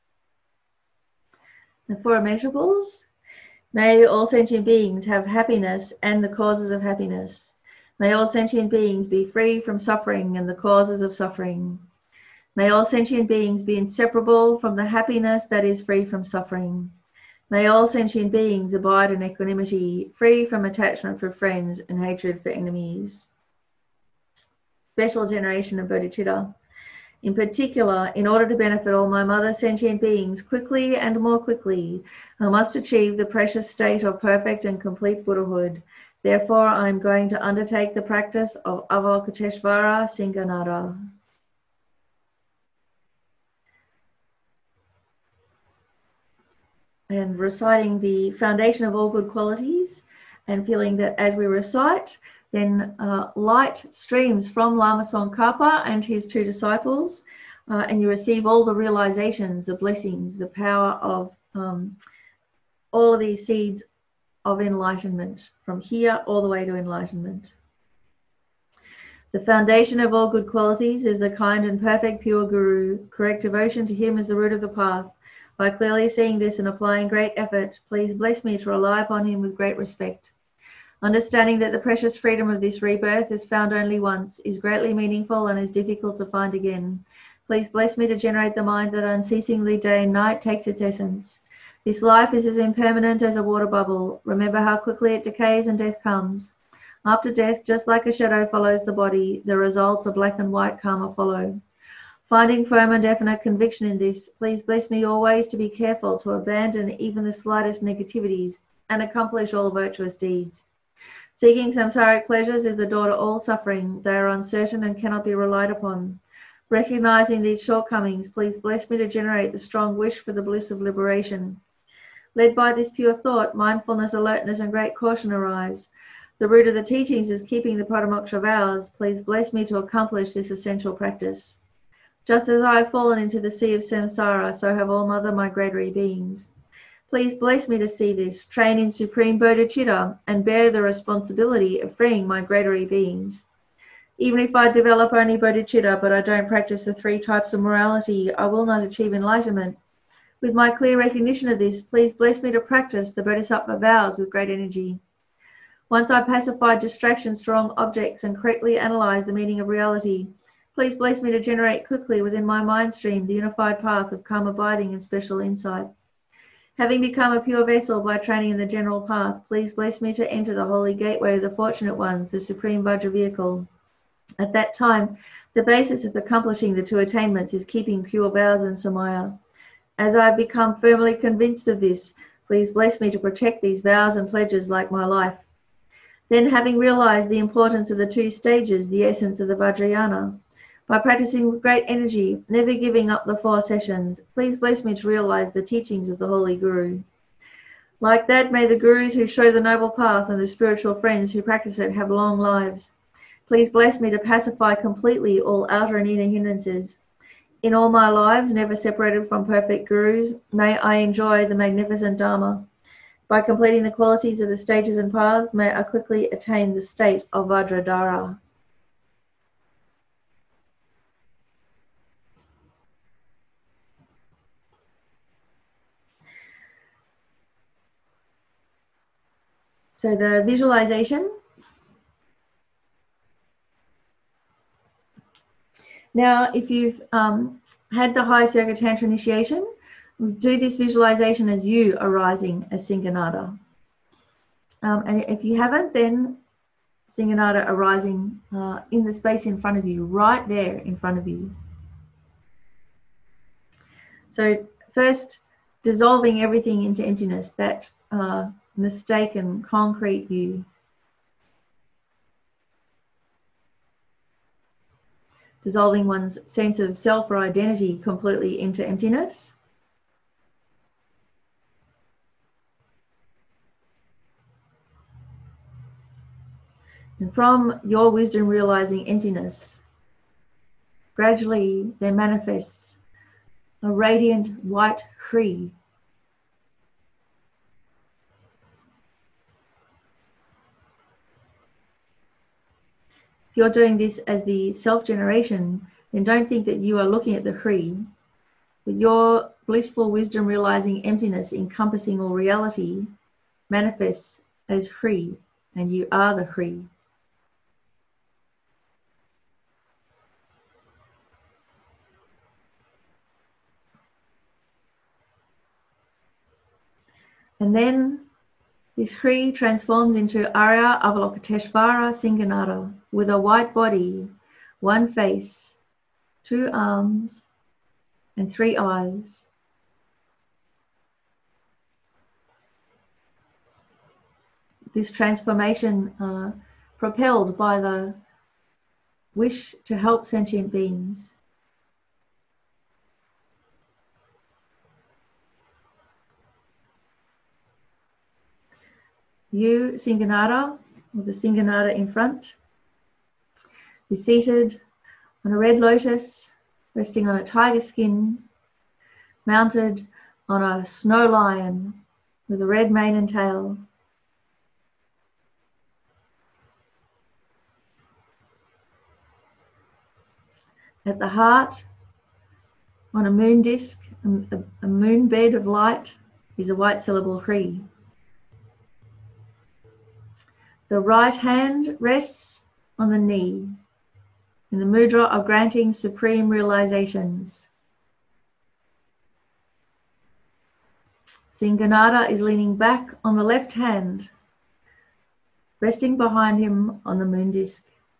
Speaker 1: The 4 immeasurables. May all sentient beings have happiness and the causes of happiness. May all sentient beings be free from suffering and the causes of suffering. May all sentient beings be inseparable from the happiness that is free from suffering. May all sentient beings abide in equanimity, free from attachment for friends and hatred for enemies. Special generation of bodhicitta. In particular, in order to benefit all my mother sentient beings quickly and more quickly, I must achieve the precious state of perfect and complete Buddhahood. Therefore, I'm going to undertake the practice of Avalokiteshvara Singanada. And reciting the foundation of all good qualities, and feeling that as we recite, then light streams from Lama Tsongkhapa and his two disciples, and you receive all the realizations, the blessings, the power of all of these seeds of enlightenment, from here all the way to enlightenment. The foundation of all good qualities is the kind and perfect pure Guru. Correct devotion to him is the root of the path. By clearly seeing this and applying great effort, please bless me to rely upon him with great respect. Understanding that the precious freedom of this rebirth is found only once, is greatly meaningful and is difficult to find again. Please bless me to generate the mind that unceasingly day and night takes its essence. This life is as impermanent as a water bubble. Remember how quickly it decays and death comes. After death, just like a shadow follows the body, the results of black and white karma follow. Finding firm and definite conviction in this, please bless me always to be careful to abandon even the slightest negativities and accomplish all virtuous deeds. Seeking samsaric pleasures is the door to all suffering. They are uncertain and cannot be relied upon. Recognizing these shortcomings, please bless me to generate the strong wish for the bliss of liberation. Led by this pure thought, mindfulness, alertness, and great caution arise. The root of the teachings is keeping the Pratimoksha vows. Please bless me to accomplish this essential practice. Just as I have fallen into the sea of samsara, so have all other migratory beings. Please bless me to see this, train in supreme bodhicitta, and bear the responsibility of freeing migratory beings. Even if I develop only bodhicitta, but I don't practice the 3 types of morality, I will not achieve enlightenment. With my clear recognition of this, please bless me to practice the bodhisattva vows with great energy. Once I pacify distraction, strong objects, and correctly analyze the meaning of reality, please bless me to generate quickly within my mind stream the unified path of calm abiding and special insight. Having become a pure vessel by training in the general path, please bless me to enter the holy gateway of the fortunate ones, the supreme Vajra vehicle. At that time, the basis of accomplishing the 2 attainments is keeping pure vows and samaya. As I have become firmly convinced of this, please bless me to protect these vows and pledges like my life. Then, having realized the importance of the 2 stages, the essence of the Vajrayana, by practicing with great energy, never giving up the 4 sessions, please bless me to realize the teachings of the Holy Guru. Like that, may the Gurus who show the noble path and the spiritual friends who practice it have long lives. Please bless me to pacify completely all outer and inner hindrances. In all my lives, never separated from perfect Gurus, may I enjoy the magnificent Dharma. By completing the qualities of the stages and paths, may I quickly attain the state of Vajradhara. So the visualization. Now, if you've had the high circuit tantra initiation, do this visualization as you arising as Singanada. And if you haven't, then Singanada arising in the space in front of you, right there in front of you. So first, dissolving everything into emptiness, that mistaken concrete you. Dissolving one's sense of self or identity completely into emptiness. And from your wisdom realizing emptiness, gradually there manifests a radiant white Kri. If you're doing this as the self-generation, then don't think that you are looking at the Kri, but your blissful wisdom realizing emptiness encompassing all reality manifests as Kri, and you are the Kri. And then this Kri transforms into Arya Avalokiteshvara Singanada with a white body, 1 face, 2 arms, and 3 eyes. this transformation propelled by the wish to help sentient beings. You, Singanada, with the Singanada in front, is seated on a red lotus, resting on a tiger skin, mounted on a snow lion with a red mane and tail. At the heart, on a moon disk, a moon bed of light, is a white syllable Hri. The right hand rests on the knee in the mudra of granting supreme realizations. Singanada is leaning back on the left hand, resting behind him on the moon disk.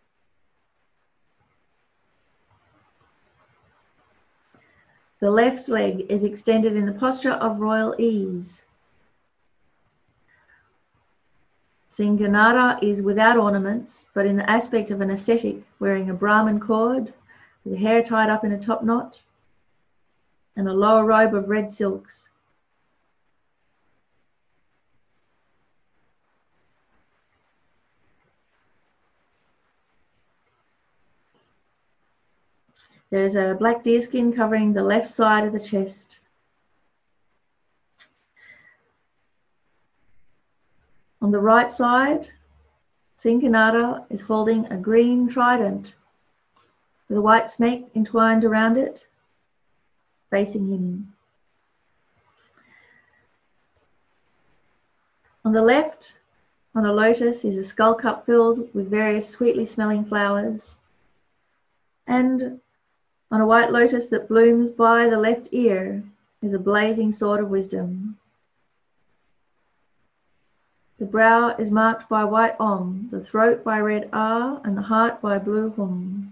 Speaker 1: The left leg is extended in the posture of royal ease. Singanada is without ornaments, but in the aspect of an ascetic, wearing a Brahmin cord, with the hair tied up in a top knot, and a lower robe of red silks. There is a black deerskin covering the left side of the chest. On the right side, Singanada is holding a green trident with a white snake entwined around it, facing him. On the left, on a lotus, is a skull cup filled with various sweetly smelling flowers. And on a white lotus that blooms by the left ear is a blazing sword of wisdom. The brow is marked by white Om, the throat by red A, and the heart by blue Hum.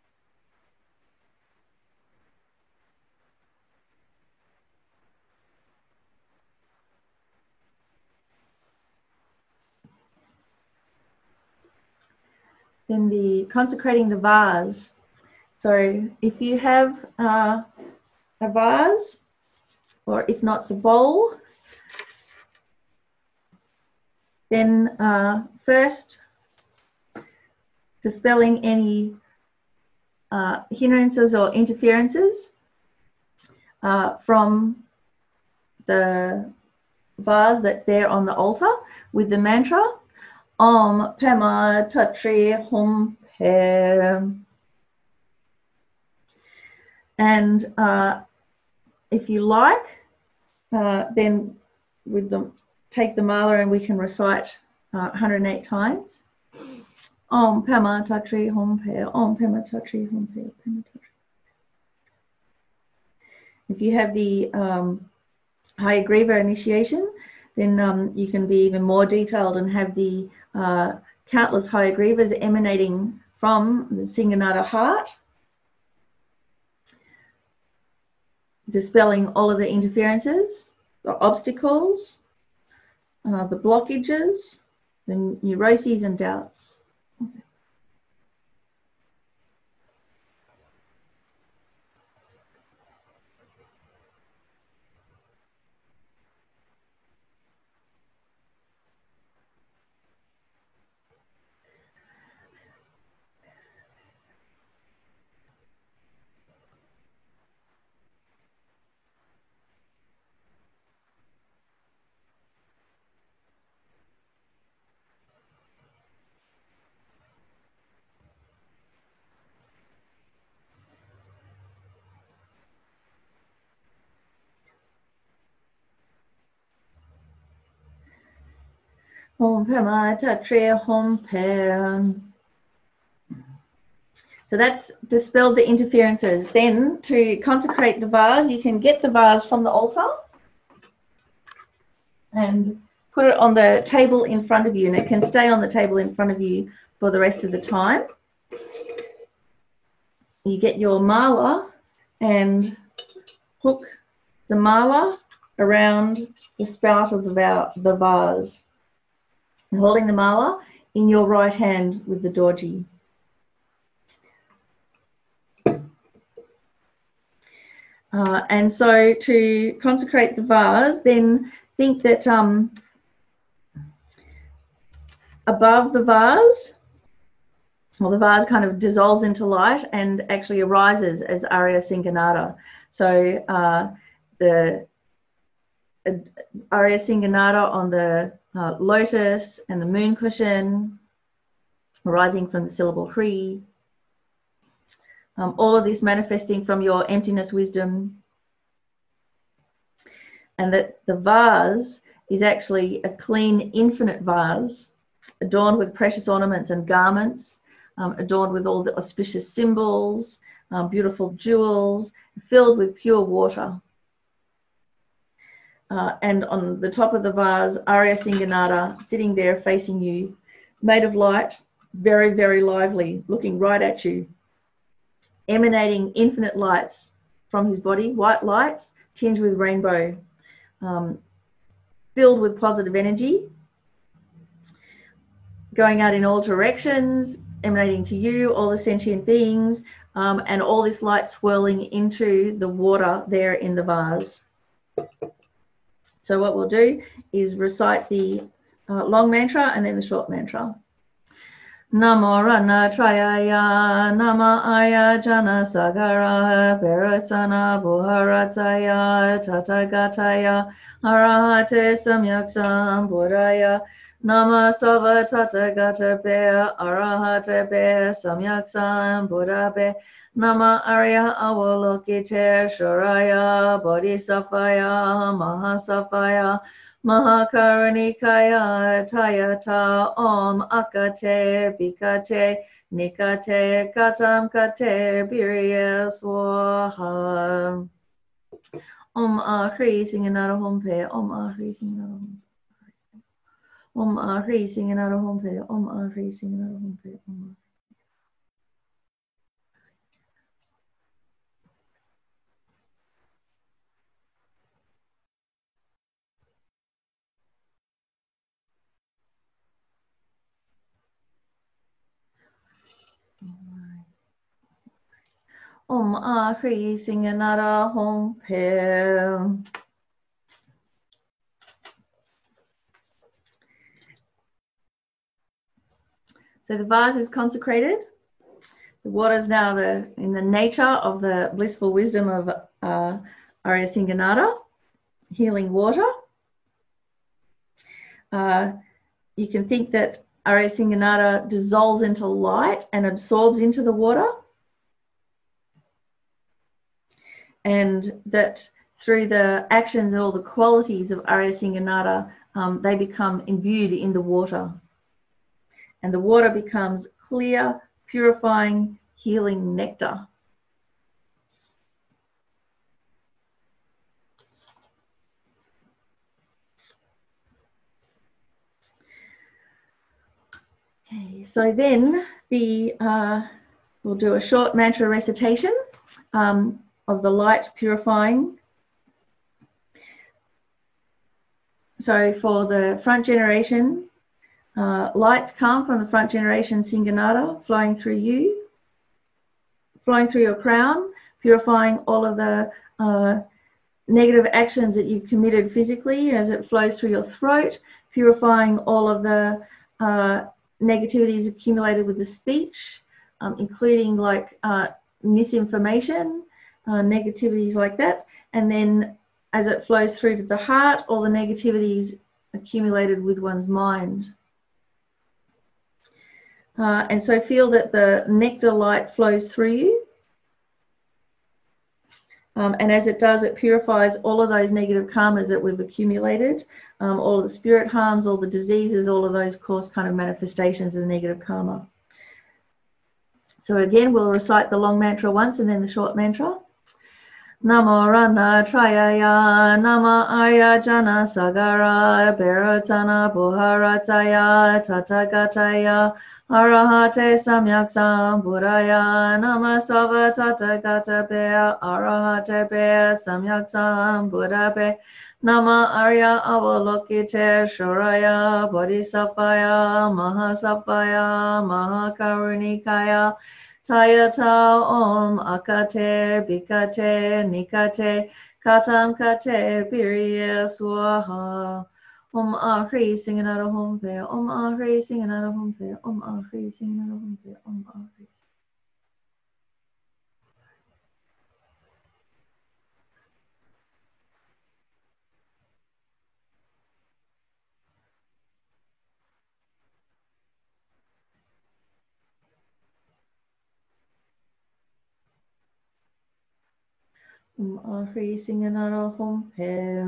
Speaker 1: Then the consecrating the vase. So if you have a vase, or if not the bowl, then first dispelling any hindrances or interferences from the vase that's there on the altar with the mantra Om Pema Tatri Hum Pe. And if you like, then with the take the mala and we can recite 108 times. Om Pema Tatri Hum Pe, Om Pema Tatri Hum Pe, Pema Tatri. If you have the Hayagriva initiation, then you can be even more detailed and have the countless Hayagrivas emanating from the Singanada heart, dispelling all of the interferences, the obstacles, the blockages, the neuroses and doubts. Okay. Om Pema Tatri Hum Pe. So that's dispelled the interferences. Then to consecrate the vase, you can get the vase from the altar and put it on the table in front of you, and it can stay on the table in front of you for the rest of the time. You get your mala and hook the mala around the spout of the vase. and holding the mala in your right hand with the dorji. And so to consecrate the vase, then think that above the vase, well, the vase kind of dissolves into light and actually arises as Arya Singanada. So the Arya Singanada on the lotus and the moon cushion, arising from the syllable Hri. All of this manifesting from your emptiness wisdom. And that the vase is actually a clean, infinite vase, adorned with precious ornaments and garments, adorned with all the auspicious symbols, beautiful jewels, filled with pure water. And on the top of the vase, Arya Singanada sitting there facing you, made of light, very, very lively, looking right at you, emanating infinite lights from his body, white lights tinged with rainbow, filled with positive energy, going out in all directions, emanating to you, all the sentient beings, and all this light swirling into the water there in the vase. So what we'll do is recite the long mantra and then the short mantra. Namo Rana Trayaya, Nama Aya Jana Sagara, Veratsana Buharatsaya, Tatagataya, Arahate Samyak Sambuddhaya, Nama Sava Tatagata Be, Arahate Be, Samyak Sambuddha, Nama Arya Avalokite Shoraya, Bodhisattvaya, Mahasattvaya, Mahakaranikaya Tayata Om Akate Bikate Nikate Katam Kate Birya Swaha. Om Ahri Singanara Hompe, Om Ahri Singanara Hompe. Om Ahri Singanara Hompe, Om Ahri Singanara Hompe, Om. Om Ahri Singanara Hompe. So the vase is consecrated. The water is now in the nature of the blissful wisdom of Arya Singanada, healing water. You can think that Arya Singanada dissolves into light and absorbs into the water. And that through the actions and all the qualities of Arya Singanada, they become imbued in the water. And the water becomes clear, purifying, healing nectar. Okay, so then we'll do a short mantra recitation of the light purifying. So for the front generation, lights come from the front generation Singanada, flowing through you, flowing through your crown, purifying all of the negative actions that you've committed physically as it flows through your throat, purifying all of the negativities accumulated with the speech, including like misinformation, negativities like that. And then as it flows through to the heart, all the negativities accumulated with one's mind. And so feel that the nectar light flows through you. And as it does, it purifies all of those negative karmas that we've accumulated, all of the spirit harms, all the diseases, all of those cause kind of manifestations of negative karma. So again, we'll recite the long mantra once and then the short mantra. Namo Rana Trayaya, Nama Arya Jana Sagara, Beratsana Buharataya, Tatagataya, Arahate Samyak Sambuddhaya, Nama Sava Tatagata Be, Arahate Be, Samyak Sambuddha Be, Nama Arya Avalokiteshvaraya Bodhisattvaya Mahasattvaya Mahakarunikaya Tayata Om Akate Bikate Nikate Katam Kate Piriya Swaha Om Ahri Singanara Hom Pe Om Ahri Singanara Hom Pe Om Ahri Singanara Hom Pe Om Ahri. Ahri Singanara Hom Pe.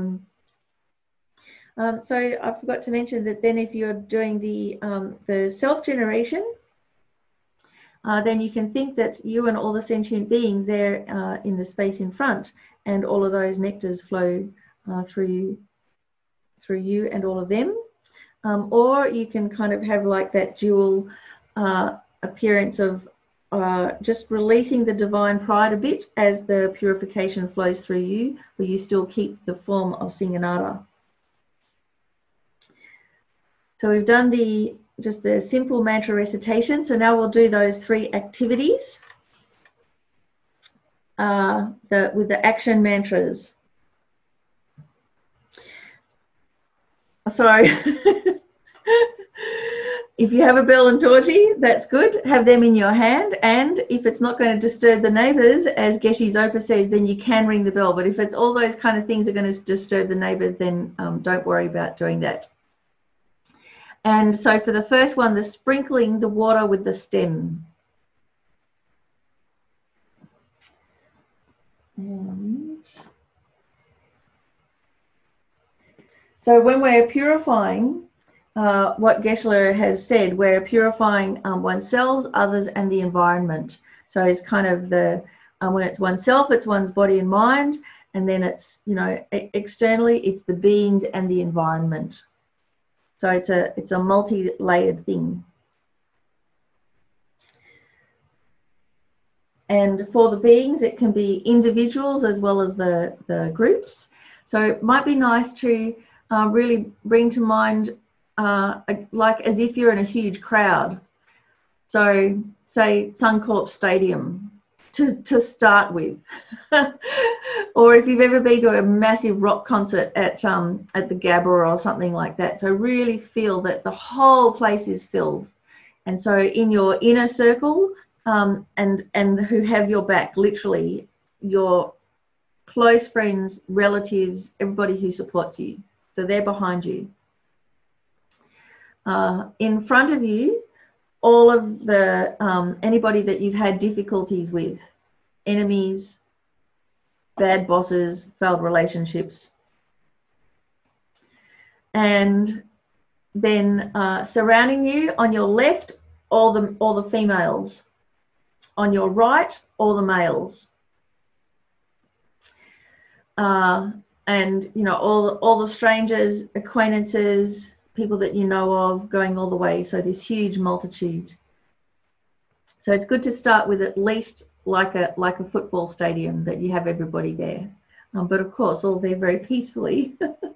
Speaker 1: So I forgot to mention that then if you're doing the self-generation, then you can think that you and all the sentient beings there in the space in front, and all of those nectars flow through you and all of them. Or you can kind of have like that dual appearance of just releasing the divine pride a bit as the purification flows through you, but you still keep the form of Singanara. So we've done just the simple mantra recitation. So now we'll do those 3 activities with the action mantras. So if you have a bell and torchy, that's good. Have them in your hand. And if it's not going to disturb the neighbours, as Geshe Zopa says, then you can ring the bell. But if it's all those kind of things are going to disturb the neighbours, then don't worry about doing that. And so for the first one, the sprinkling the water with the stem. And so when we're purifying, what Geshe has said, we're purifying oneself, others, and the environment. So it's kind of when it's oneself, it's one's body and mind, and then it's, externally, it's the beings and the environment. So it's a multi-layered thing. And for the beings, it can be individuals as well as the groups. So it might be nice to really bring to mind like as if you're in a huge crowd. So say Suncorp Stadium to start with. Or if you've ever been to a massive rock concert at the Gabba or something like that. So really feel that the whole place is filled. And so in your inner circle and who have your back, literally your close friends, relatives, everybody who supports you. So they're behind you. In front of you, all of the anybody that you've had difficulties with, enemies, bad bosses, failed relationships. And then surrounding you, on your left, all the females. On your right, all the males. And all the strangers, acquaintances, people that you know of, going all the way. So this huge multitude. So it's good to start with at least like a football stadium, that you have everybody there. But of course, all there very peacefully.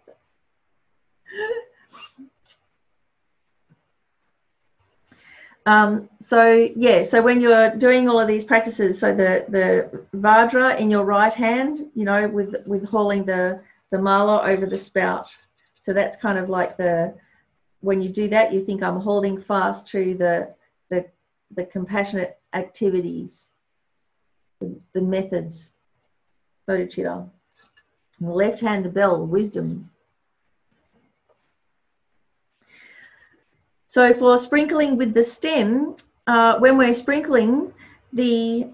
Speaker 1: So when you're doing all of these practices, so the Vajra in your right hand, with hauling the mala over the spout. So that's kind of like when you do that, you think I'm holding fast to the compassionate activities, the methods, bodhicitta. And the left hand, the bell, wisdom. So for sprinkling with the stem, when we're sprinkling, the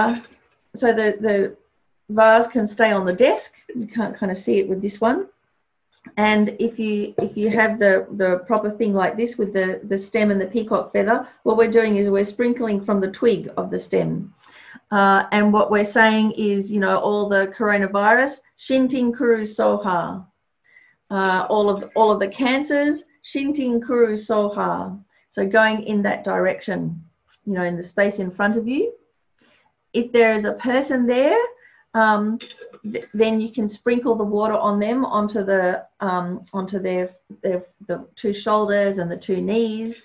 Speaker 1: vase can stay on the desk. You can't kind of see it with this one. And if you have the proper thing like this with the stem and the peacock feather, what we're doing is we're sprinkling from the twig of the stem. And what we're saying is, all the coronavirus, Shintin Kuru Soha. All of the cancers, Shintin Kuru Soha. So going in that direction, in the space in front of you. If there is a person there, then you can sprinkle the water on them onto the the two shoulders and the two knees.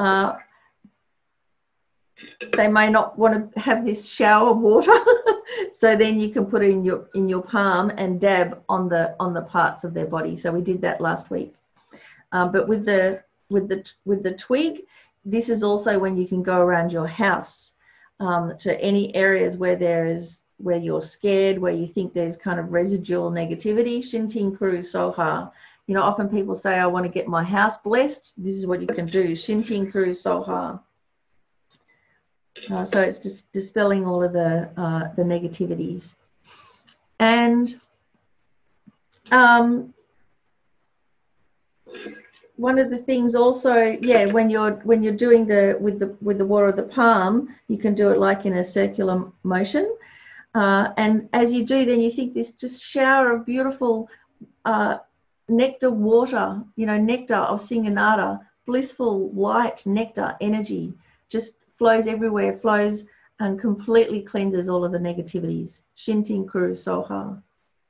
Speaker 1: They may not want to have this shower water, so then you can put it in your palm and dab on the parts of their body. So we did that last week. But with the twig, this is also when you can go around your house to any areas where you're scared, where you think there's kind of residual negativity. Shintin Kuru Soha. You know, often people say, I want to get my house blessed. This is what you can do. Shintin Kuru Soha. So it's just dispelling all of the negativities. And one of the things also, when you're doing with the water of the palm, you can do it like in a circular motion. And as you do, then you think this just shower of beautiful nectar water, nectar of Singanada, blissful light nectar energy, just flows everywhere, flows and completely cleanses all of the negativities. Shintin Kuru Soha.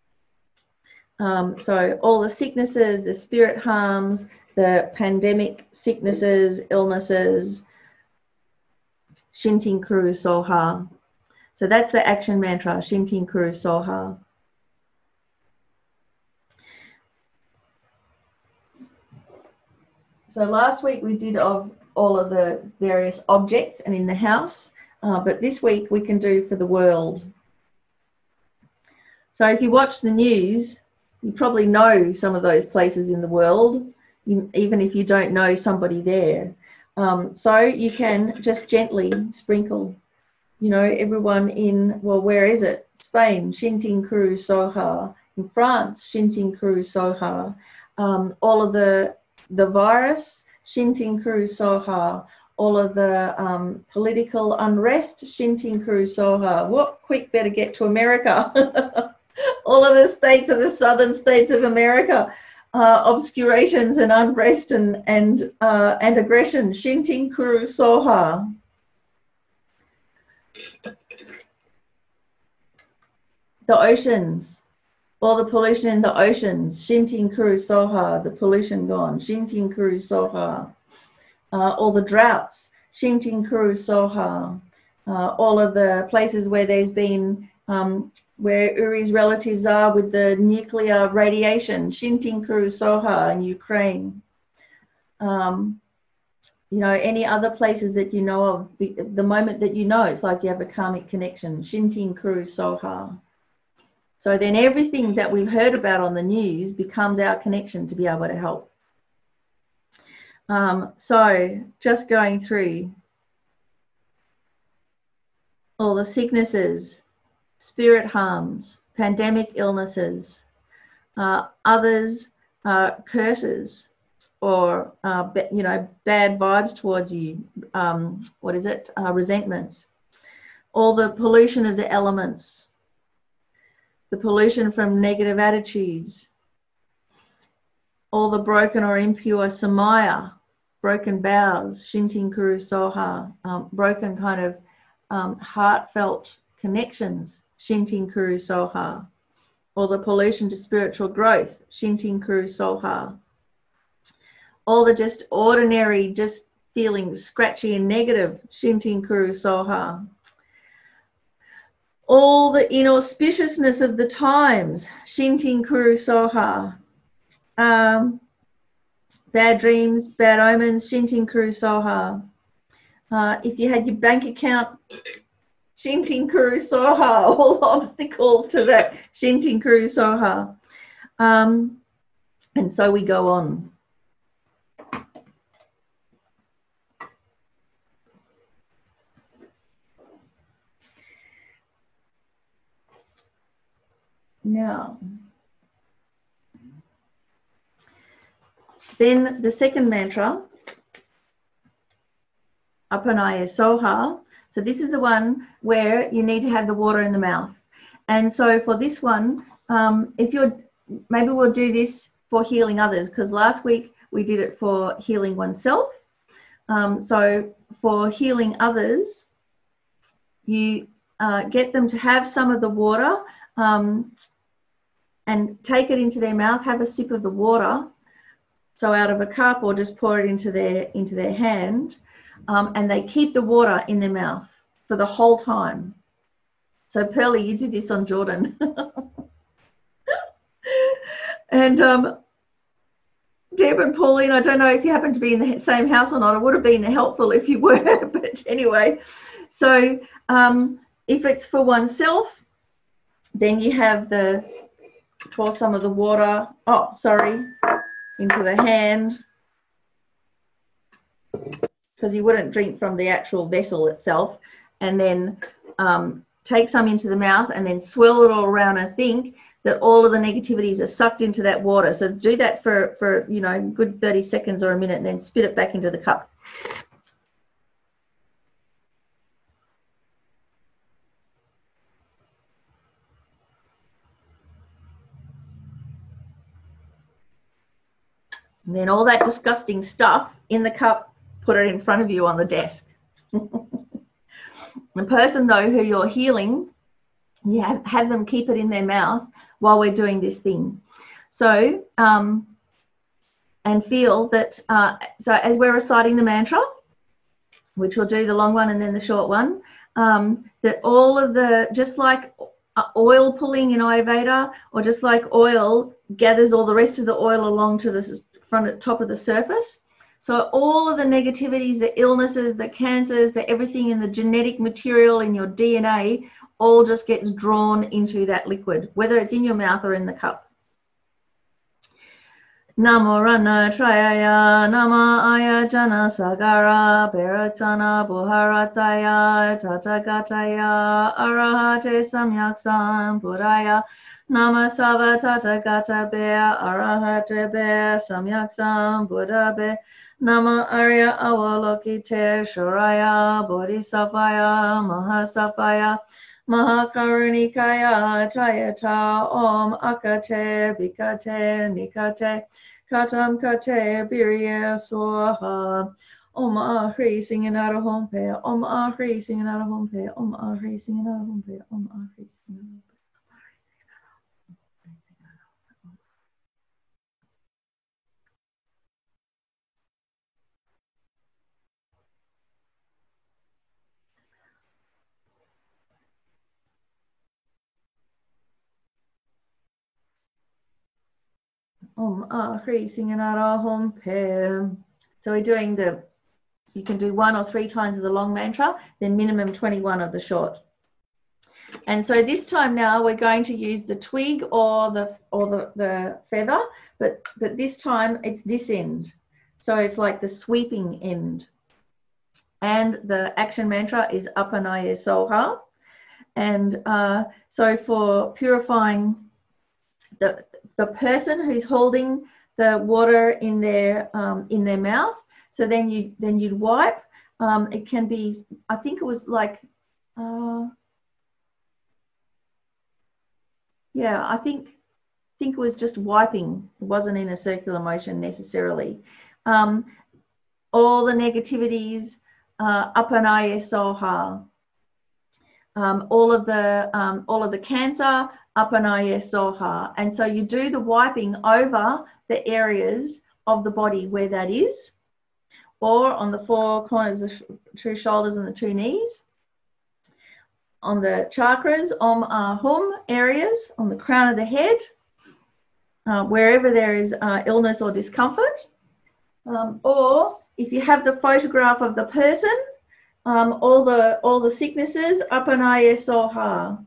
Speaker 1: So all the sicknesses, the spirit harms, the pandemic sicknesses, illnesses, Shintin Kuru Soha. So that's the action mantra, Shintin Kuru Soha. So last week we did of all of the various objects and in the house, but this week we can do for the world. So if you watch the news, you probably know some of those places in the world, even if you don't know somebody there. So you can just gently sprinkle, everyone in, well, where is it? Spain, Shintin Kuru Soha. In France, Shintin Kuru Soha. All of the virus, Shintin Kuru Soha. All of the political unrest, Shintin Kuru Soha. What quick, better get to America. All of the states of the southern states of America, obscurations and unrest and aggression, Shintin Kuru Soha. The oceans, all the pollution in the oceans, Shintin Kuru Soha, the pollution gone, Shintin Kuru Soha. All the droughts, Shintin Kuru Soha. All of the places where there's been, where Uri's relatives are with the nuclear radiation, Shintin Kuru Soha in Ukraine. Any other places that you know of, the moment that you know, it's like you have a karmic connection, Shintin Kuru Soha. So then everything that we've heard about on the news becomes our connection to be able to help. So just going through all the sicknesses, spirit harms, pandemic illnesses, others curses, or bad vibes towards you. Resentments. All the pollution of the elements, the pollution from negative attitudes, all the broken or impure samaya, broken vows, Shintin Kuru Soha, broken kind of heartfelt connections, Shintin Kuru Soha. All the pollution to spiritual growth, Shintin Kuru Soha. All the just ordinary, just feeling scratchy and negative, Shintin Kuru Soha. All the inauspiciousness of the times, Shintin Kuru Soha. Bad dreams, bad omens, Shintin Kuru Soha. If you had your bank account, Shintin Kuru Soha. All obstacles to that, Shintin Kuru Soha. And so we go on. Now, then the second mantra, Apanaya Soha. So this is the one where you need to have the water in the mouth. And so for this one, maybe we'll do this for healing others, because last week we did it for healing oneself. So for healing others, you get them to have some of the water and take it into their mouth, have a sip of the water, so out of a cup, or just pour it into their hand, and they keep the water in their mouth for the whole time. So Pearlie, you did this on Jordan. And Deb and Pauline, I don't know if you happen to be in the same house or not. It would have been helpful if you were, but anyway. So if it's for oneself, then you have pour some of the water, into the hand, because you wouldn't drink from the actual vessel itself, and then take some into the mouth and then swirl it all around and think that all of the negativities are sucked into that water. So do that for you know, good 30 seconds or a minute, and then spit it back into the cup. And then all that disgusting stuff in the cup, put it in front of you on the desk. The person, though, who you're healing, you have them keep it in their mouth while we're doing this thing. So, and feel that, so as we're reciting the mantra, which we'll do the long one and then the short one, that all of the, just like oil pulling in Ayurveda, or just like oil gathers all the rest of the oil along to the top of the surface. So all of the negativities, the illnesses, the cancers, everything in the genetic material in your DNA, all just gets drawn into that liquid, whether it's in your mouth or in the cup. Namo Rana Trayaya, Nama Ayajana Sagara, Bharatsana Buharatsaya, Tatagataya, Arahate Samyak Buddhaya, Nama Sava Tatagata Be, Arahate Be, Samyak Buddha Be, Nama Arya Avalokite, Shoraya, Bodhisattvaya, Mahasattvaya, Mahakarunikaya, Tayata, Om Akate, Bikate, Nikate, Katam Kate, Birya, Swaha, Om Ahri, singing out of home pay, Om Ahri, singing out of home pay, Om Ahri, singing out of home pay, Om Ahri, singing out of home pay. Om Ahri, singing out of home pay. So we're doing you can do 1 or 3 times of the long mantra, then minimum 21 of the short. And so this time now we're going to use the twig or the feather, but this time it's this end. So it's like the sweeping end. And the action mantra is Apanaya Soha. And so for purifying the person who's holding the water in their mouth, so then you'd wipe. It can be, I think it was like, yeah, I think it was just wiping. It wasn't in a circular motion necessarily. All the negativities, Apanaya Soha. All of the cancer, Apanaya Soha. And so you do the wiping over the areas of the body where that is, or on the 4 corners of the 2 shoulders and the 2 knees, on the chakras, Om Ahum areas, on the crown of the head, wherever there is illness or discomfort, or if you have the photograph of the person, all the sicknesses, Apanaya Soha.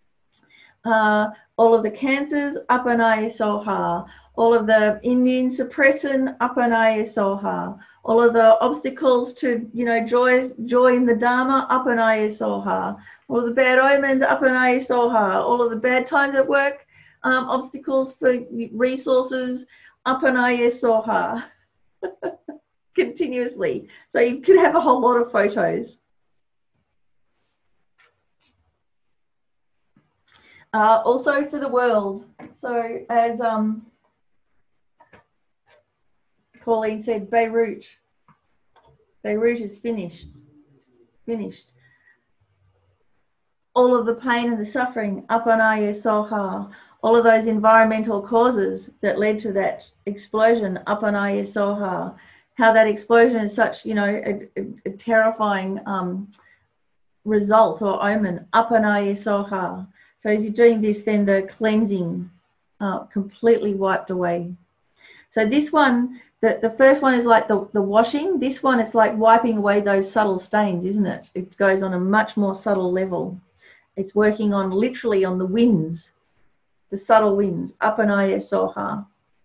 Speaker 1: All of the cancers, Apanaya Soha. All of the immune suppression, Apanaya Soha. All of the obstacles to, joy in the Dharma, Apanaya Soha. All of the bad omens, Apanaya Soha. All of the bad times at work, obstacles for resources, Apanaya Soha. Continuously. So you could have a whole lot of photos. Also for the world. So as Pauline said, Beirut is finished. all of the pain and the suffering, Apanaye Soha, all of those environmental causes that led to that explosion, Apanaye Soha, how that explosion is such, you know, a terrifying result or omen, Apanaye Soha. So as you're doing this, then the cleansing completely wiped away. So this one, the first one is like the washing. This one, it's like wiping away those subtle stains, isn't it? It goes on a much more subtle level. It's working on literally on the winds, the subtle winds, Apanaye Soha.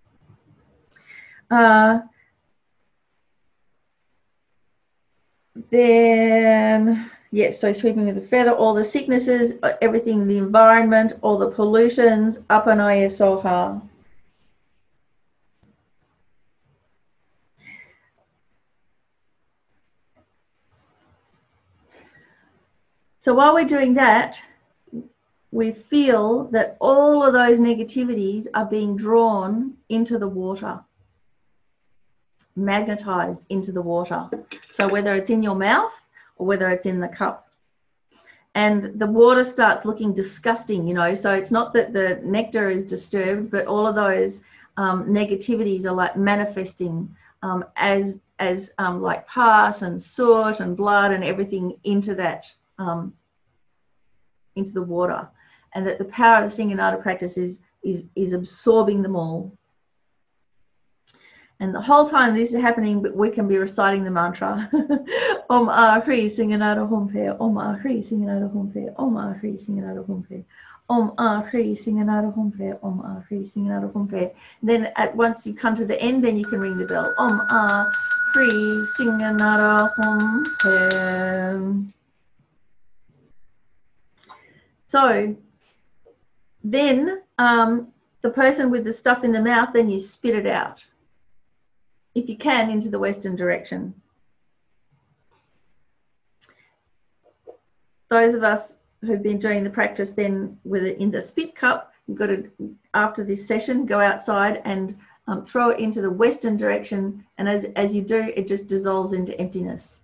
Speaker 1: Then, yes, so sweeping with the feather, all the sicknesses, everything, the environment, all the pollutions, Apanaye Soha. So while we're doing that, we feel that all of those negativities are being drawn into the water, magnetized into the water. So whether it's in your mouth or whether it's in the cup. And the water starts looking disgusting, you know, so it's not that the nectar is disturbed, but all of those negativities are like manifesting as like pus and soot and blood and everything into that, into the water. And that the power of the Singanada practice is absorbing them all. And the whole time this is happening, but we can be reciting the mantra. Om Ahri Singanada Humpe, Om Ahri Singanada Humpe, Om Ahri Singanada Humpe, Om Ahri Singanada Humpe, Om Ahri Singanada Humpe. Then once you come to the end, then you can ring the bell. Om Ahri Singanada Humpe. So then the person with the stuff in the mouth, then you spit it out. If you can, into the western direction. Those of us who've been doing the practice then with it in the spit cup, you've got to, after this session, go outside and throw it into the western direction. And as you do, it just dissolves into emptiness.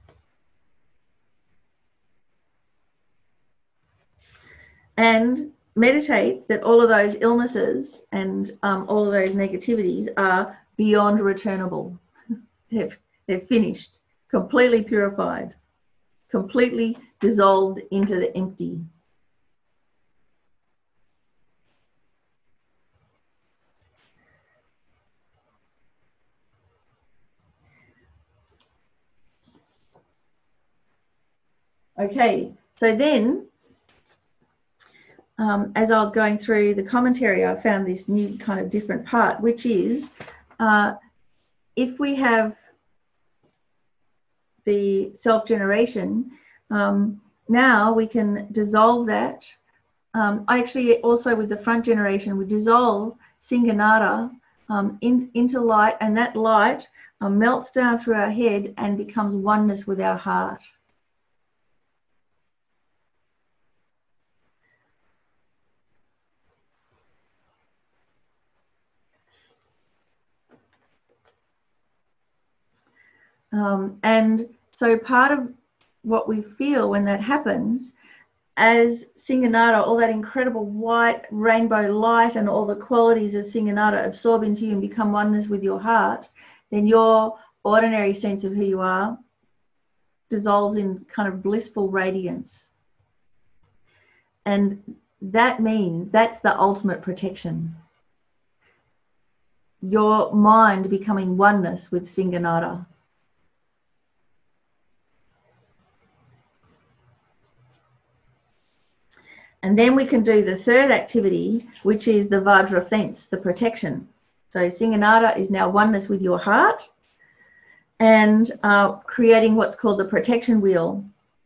Speaker 1: And meditate that all of those illnesses and all of those negativities are beyond returnable. They're finished, completely purified, completely dissolved into the empty. Okay, so then as I was going through the commentary, I found this new kind of different part, which is if we have the self-generation, now we can dissolve that. I actually also with the front generation, we dissolve Singanada into light, and that light melts down through our head and becomes oneness with our heart. And so part of what we feel when that happens, as Singanada, all that incredible white rainbow light and all the qualities of Singanada absorb into you and become oneness with your heart, then your ordinary sense of who you are dissolves in kind of blissful radiance. And that means that's the ultimate protection. Your mind becoming oneness with Singanada. And then we can do the third activity, which is the Vajra fence, the protection. So Singanada is now oneness with your heart and creating what's called the protection wheel.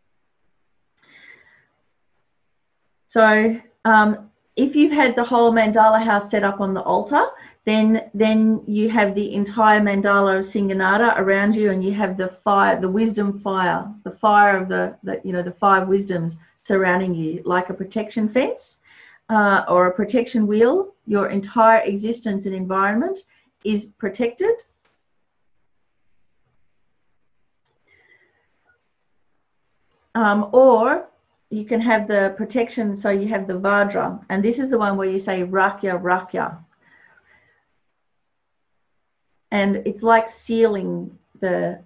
Speaker 1: So if you've had the whole mandala house set up on the altar, then you have the entire mandala of Singanada around you, and you have the fire, the wisdom fire, the fire of the 5 wisdoms surrounding you, like a protection fence or a protection wheel. Your entire existence and environment is protected. Or you can have the protection. So you have the Vajra, and this is the one where you say Rakya, Rakya. And it's like sealing the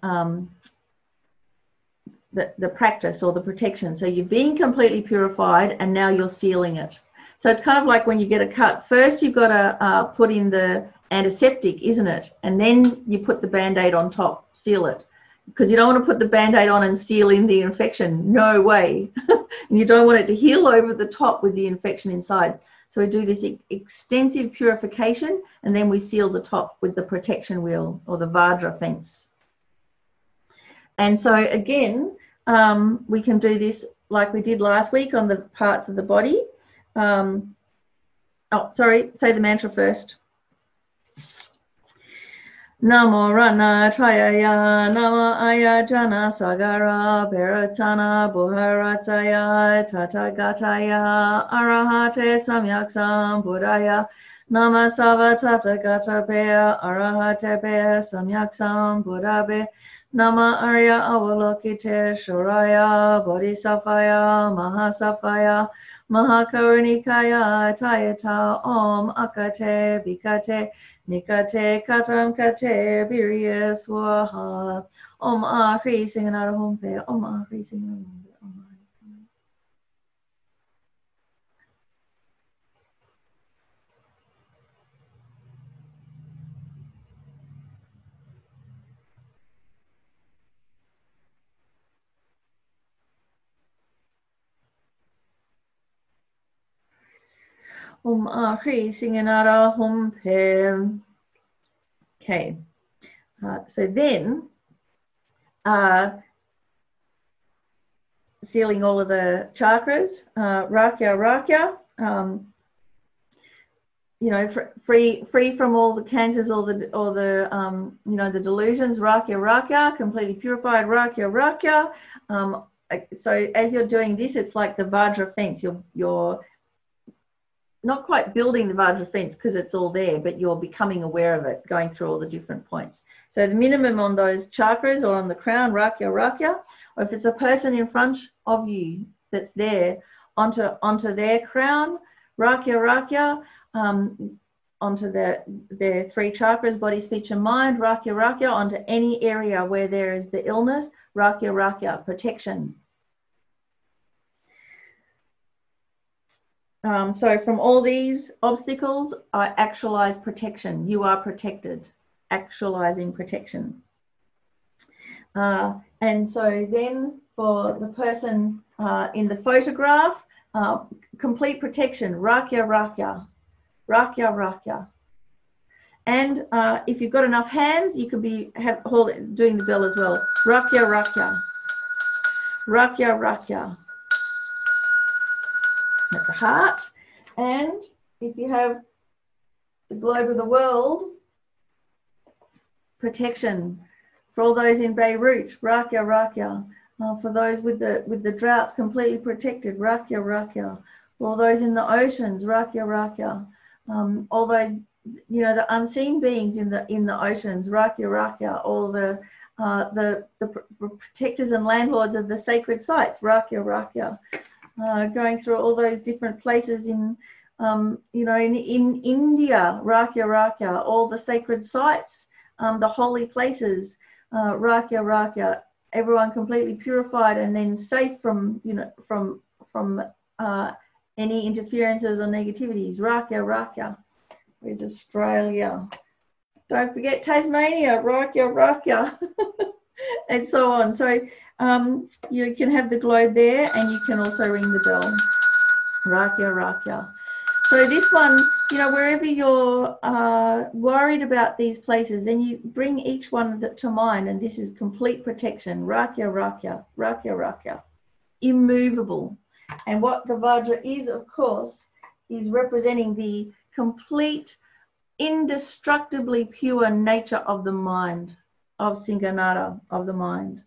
Speaker 1: practice or the protection. So you've been completely purified and now you're sealing it. So it's kind of like when you get a cut. First, you've got to put in the antiseptic, isn't it? And then you put the Band-Aid on top, seal it. Because you don't want to put the Band-Aid on and seal in the infection. No way. And you don't want it to heal over the top with the infection inside. So we do this extensive purification, and then we seal the top with the protection wheel or the Vajra fence. And so again, we can do this like we did last week on the parts of the body. Say the mantra first. Namo Rana Trayaya Nama Ayajana Sagara Bharatana Buharatsaya Tatagataya Arahate Samyak Sambuddhaya Nama Sava Tatagata Beya Arahate Beya Samyak Sambuddhabe Nama Arya Avalokite Shuraya Bodhisafaya Mahasafaya Mahakarunikaya Tayata Om Akate Bikate Nikate Katam Kate Birya Swaha Om Ahri Singanara Hompe Om Ahri Singanara Hompe Om Ahri Singanara Hompe. Okay, so then sealing all of the chakras, Rakya, you know, free from all the cancers, all the you know, the delusions, Rakya, completely purified, Rakya. So as you're doing this, it's like the Vajra fence. You're not quite building the Vajra fence because it's all there, but you're becoming aware of it, going through all the different points. So the minimum on those chakras or on the crown, Rakya, or if it's a person in front of you that's there, onto their crown, Rakya, onto their three chakras, body, speech, and mind, Rakya, onto any area where there is the illness, Rakya, protection. So from all these obstacles, I actualize protection. You are protected, actualizing protection. And so then for the person in the photograph, complete protection, Rakya. And if you've got enough hands, you could be doing the bell as well. Rakya. At the heart. And if you have the globe of the world, protection for all those in Beirut, Rakya. For those with the droughts, completely protected, Rakya. For all those in the oceans, Rakya. All those, you know, the unseen beings in the oceans, Rakya. All the protectors and landlords of the sacred sites, Rakya. Going through all those different places in, you know, in India, Rakya, all the sacred sites, the holy places, Rakya, everyone completely purified and then safe from, you know, from any interferences or negativities, Rakya. Where's Australia? Don't forget Tasmania, Rakya. And so on. So you can have the globe there, and you can also ring the bell, Rakya. So this one, you know, wherever you're worried about these places, then you bring each one to mind, and this is complete protection, Rakya. Immovable. And what the Vajra is, of course, is representing the complete, indestructibly pure nature of the mind, of Singanara, of the mind.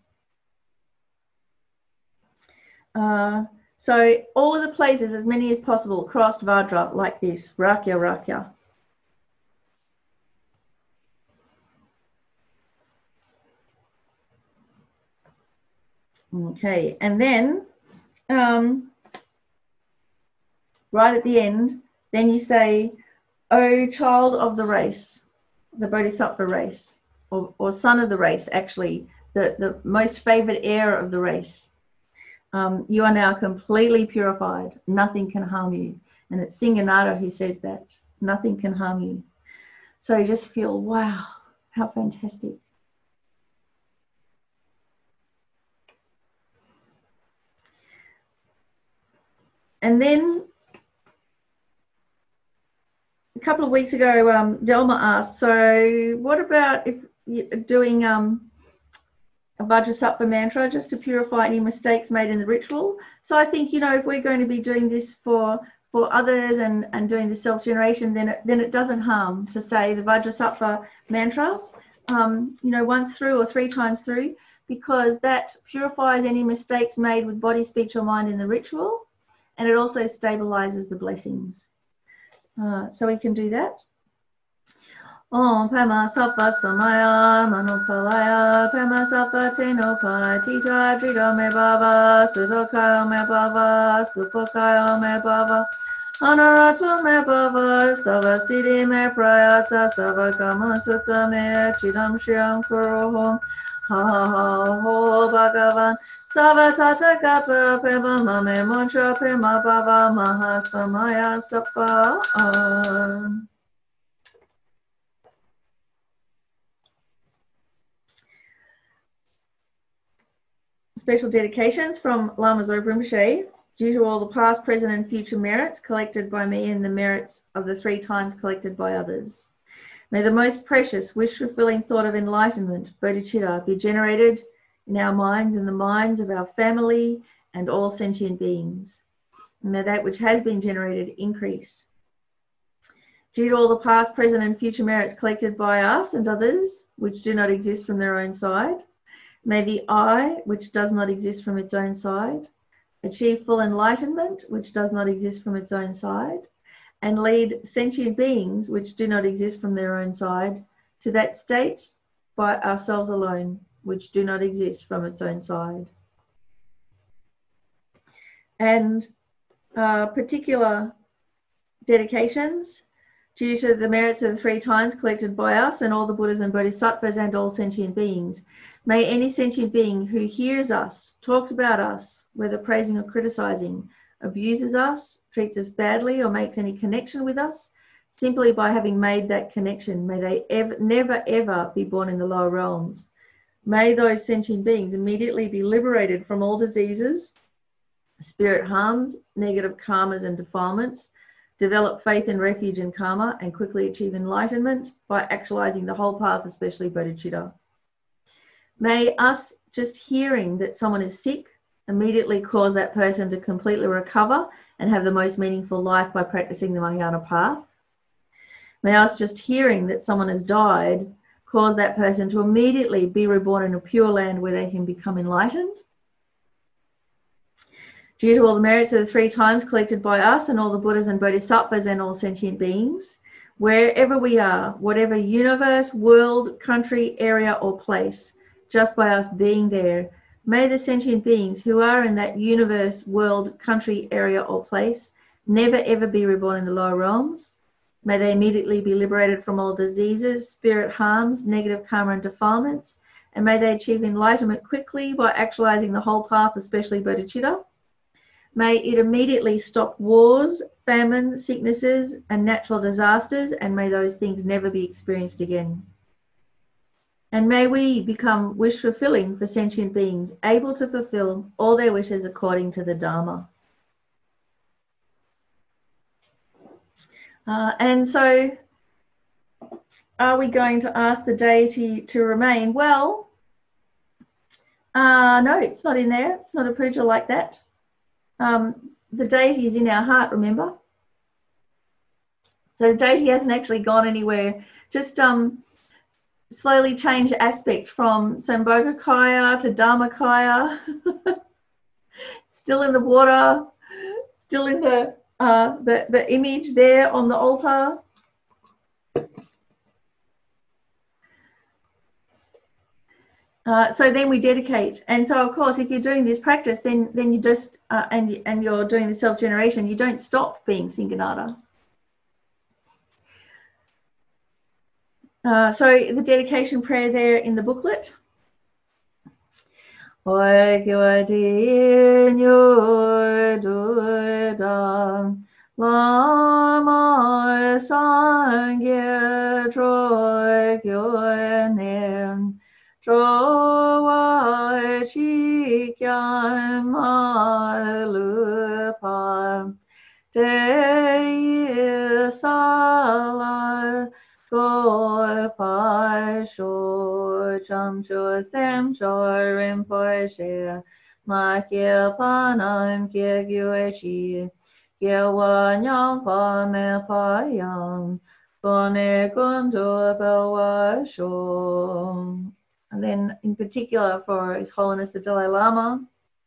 Speaker 1: So all of the places, as many as possible, crossed Vajra like this, Rakya. Okay, and then right at the end, then you say, "O child of the race," the Bodhisattva race, or son of the race, actually, the most favored heir of the race. You are now completely purified. Nothing can harm you. And it's Singanada who says that. Nothing can harm you. So you just feel, wow, how fantastic. And then a couple of weeks ago, Delma asked, so what about if you're doing a Vajrasattva mantra just to purify any mistakes made in the ritual? So I think, if we're going to be doing this for others and doing the self-generation, then it doesn't harm to say the Vajrasattva mantra, once through or 3 times through, because that purifies any mistakes made with body, speech or mind in the ritual, and it also stabilizes the blessings. So we can do that. Om Pema Sattva Samaya Manupalaya Pema Sattva Tenopa Tita Drito Me Baba Sudokaya Me Baba Supokaya Me Baba Anarato Me Baba Savasidi Me Prayata Savakama Sutta Me Chidam Shyam Kurohom Ha Ha Ha Ho Bhagavan Savatata Gata Pema Mame Mantra Pema Baba Mahasamaya Sattva. Special dedications from Lama Zopa Rinpoche, due to all the past, present and future merits collected by me and the merits of the 3 times collected by others. May the most precious, wish-fulfilling thought of enlightenment, bodhicitta, be generated in our minds and the minds of our family and all sentient beings. And may that which has been generated increase. Due to all the past, present and future merits collected by us and others, which do not exist from their own side, may the I, which does not exist from its own side, achieve full enlightenment, which does not exist from its own side, and lead sentient beings, which do not exist from their own side, to that state by ourselves alone, which do not exist from its own side. And particular dedications due to the merits of the 3 times collected by us and all the Buddhas and Bodhisattvas and all sentient beings. May any sentient being who hears us, talks about us, whether praising or criticizing, abuses us, treats us badly or makes any connection with us, simply by having made that connection, may they never ever be born in the lower realms. May those sentient beings immediately be liberated from all diseases, spirit harms, negative karmas and defilements, develop faith and refuge in karma, and quickly achieve enlightenment by actualizing the whole path, especially bodhicitta. May us just hearing that someone is sick immediately cause that person to completely recover and have the most meaningful life by practicing the Mahayana path. May us just hearing that someone has died cause that person to immediately be reborn in a pure land where they can become enlightened. Due to all the merits of the 3 times collected by us and all the Buddhas and Bodhisattvas and all sentient beings, wherever we are, whatever universe, world, country, area or place, just by us being there, may the sentient beings who are in that universe, world, country, area or place never ever be reborn in the lower realms. May they immediately be liberated from all diseases, spirit harms, negative karma and defilements, and may they achieve enlightenment quickly by actualizing the whole path, especially bodhicitta. May it immediately stop wars, famine, sicknesses, and natural disasters, and may those things never be experienced again. And may we become wish-fulfilling for sentient beings, able to fulfill all their wishes according to the Dharma. And so, are we going to ask the deity to remain? Well, no, it's not in there. It's not a puja like that. The deity is in our heart, remember? So the deity hasn't actually gone anywhere. Just slowly change aspect from Sambhogakaya to Dharmakaya. Still in the water, still in the image there on the altar. So then we dedicate, and so of course, if you're doing this practice, then you just and you're doing the self-generation, you don't stop being Singanada. So the dedication prayer there in the booklet. Lama Sangye Troikyonen Trowa Chikyan Malupa Te Sala Go Pai Sho Cham Cho Sem Cho Rinpoche Ma Kye Panam Kye Gyue Chi Kye Wa Nyam Pa Me Pa Yang Bone Gondo Belwa Sho. And then in particular for His Holiness the Dalai Lama.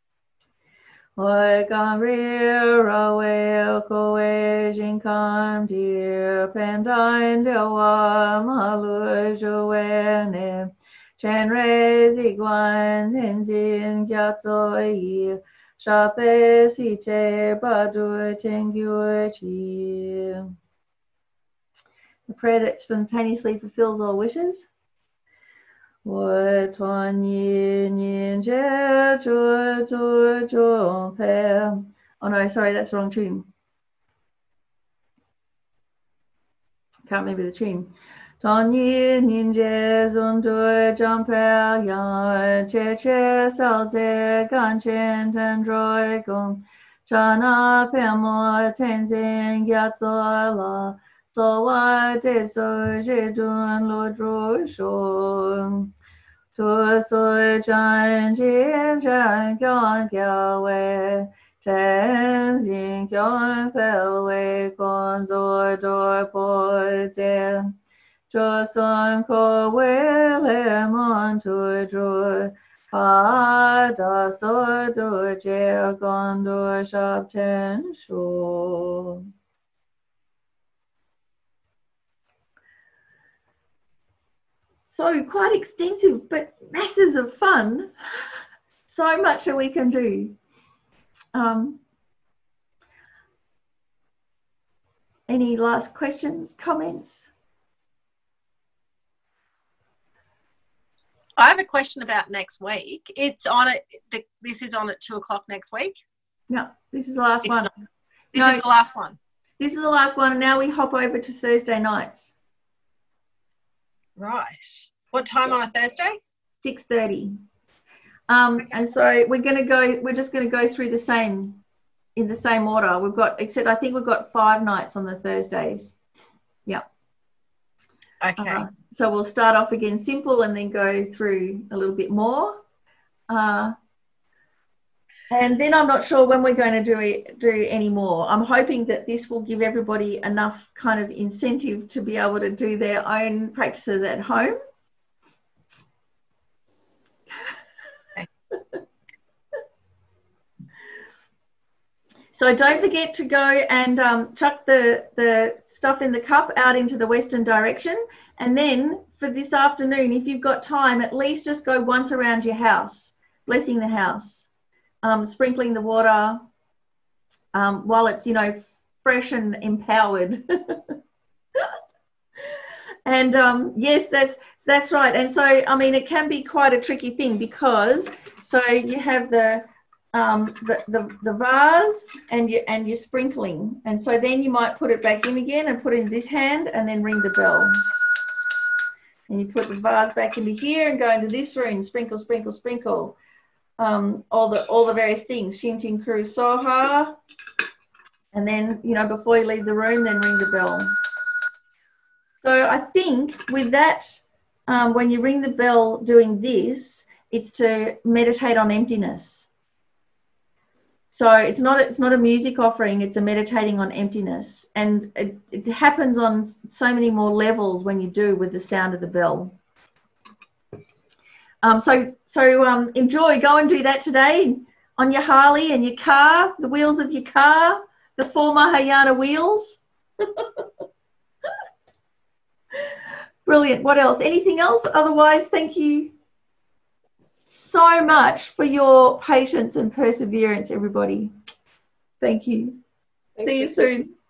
Speaker 1: Oi gan rira we koe jin kam dir pendain de wa malu joene chen re ziguan tenzin gyatso yi shape si te badu tengyue chi. The prayer that spontaneously fulfills all wishes. Oh no, sorry, that's the wrong tune. Can't remember the tune. Tonyi ninje zundu jumper ya cheche salze ganchen tendroi gong chana pemo tenzin gyatso la so wa de so je dun lo dro shong tu so chan jin chan gyong gyao wei chen xin gyong fel wei gong zo do po zhe zhe sun ko wei le mon tu zhu pa da so du jie gong du shab chen shu. So quite extensive, but masses of fun. So much that we can do. Any last questions, comments?
Speaker 5: I have a question about next week. It's on it. This is on at 2:00 next week.
Speaker 1: No, this is the last one.
Speaker 5: This is the last one.
Speaker 1: This is the last one, and now we hop over to Thursday nights.
Speaker 5: Right. What time on a Thursday?
Speaker 1: 6:30. And so we're just going to go through the same, in the same order. We've got, except I think we've got 5 nights on the Thursdays. Yeah.
Speaker 5: Okay.
Speaker 1: So we'll start off again simple and then go through a little bit more. And then I'm not sure when we're going to do any more. I'm hoping that this will give everybody enough kind of incentive to be able to do their own practices at home. So don't forget to go and chuck the stuff in the cup out into the western direction. And then for this afternoon, if you've got time, at least just go once around your house, blessing the house, sprinkling the water while it's, fresh and empowered. And yes, that's right. And so, I mean, it can be quite a tricky thing because, so you have the vase and you're sprinkling, and so then you might put it back in again and put it in this hand and then ring the bell, and you put the vase back into here and go into this room, sprinkle, sprinkle, sprinkle, all the various things, Shintin Kuru Soha, and then before you leave the room, then ring the bell. So I think with that, when you ring the bell doing this, it's to meditate on emptiness. So it's not a music offering, it's a meditating on emptiness. And it happens on so many more levels when you do with the sound of the bell. So enjoy, go and do that today on your Harley and your car, the wheels of your car, the 4 Mahayana wheels. Brilliant. What else? Anything else? Otherwise, thank you. so much for your patience and perseverance, everybody. Thank you.
Speaker 4: Thanks,
Speaker 1: See you
Speaker 4: Vicky.
Speaker 1: soon.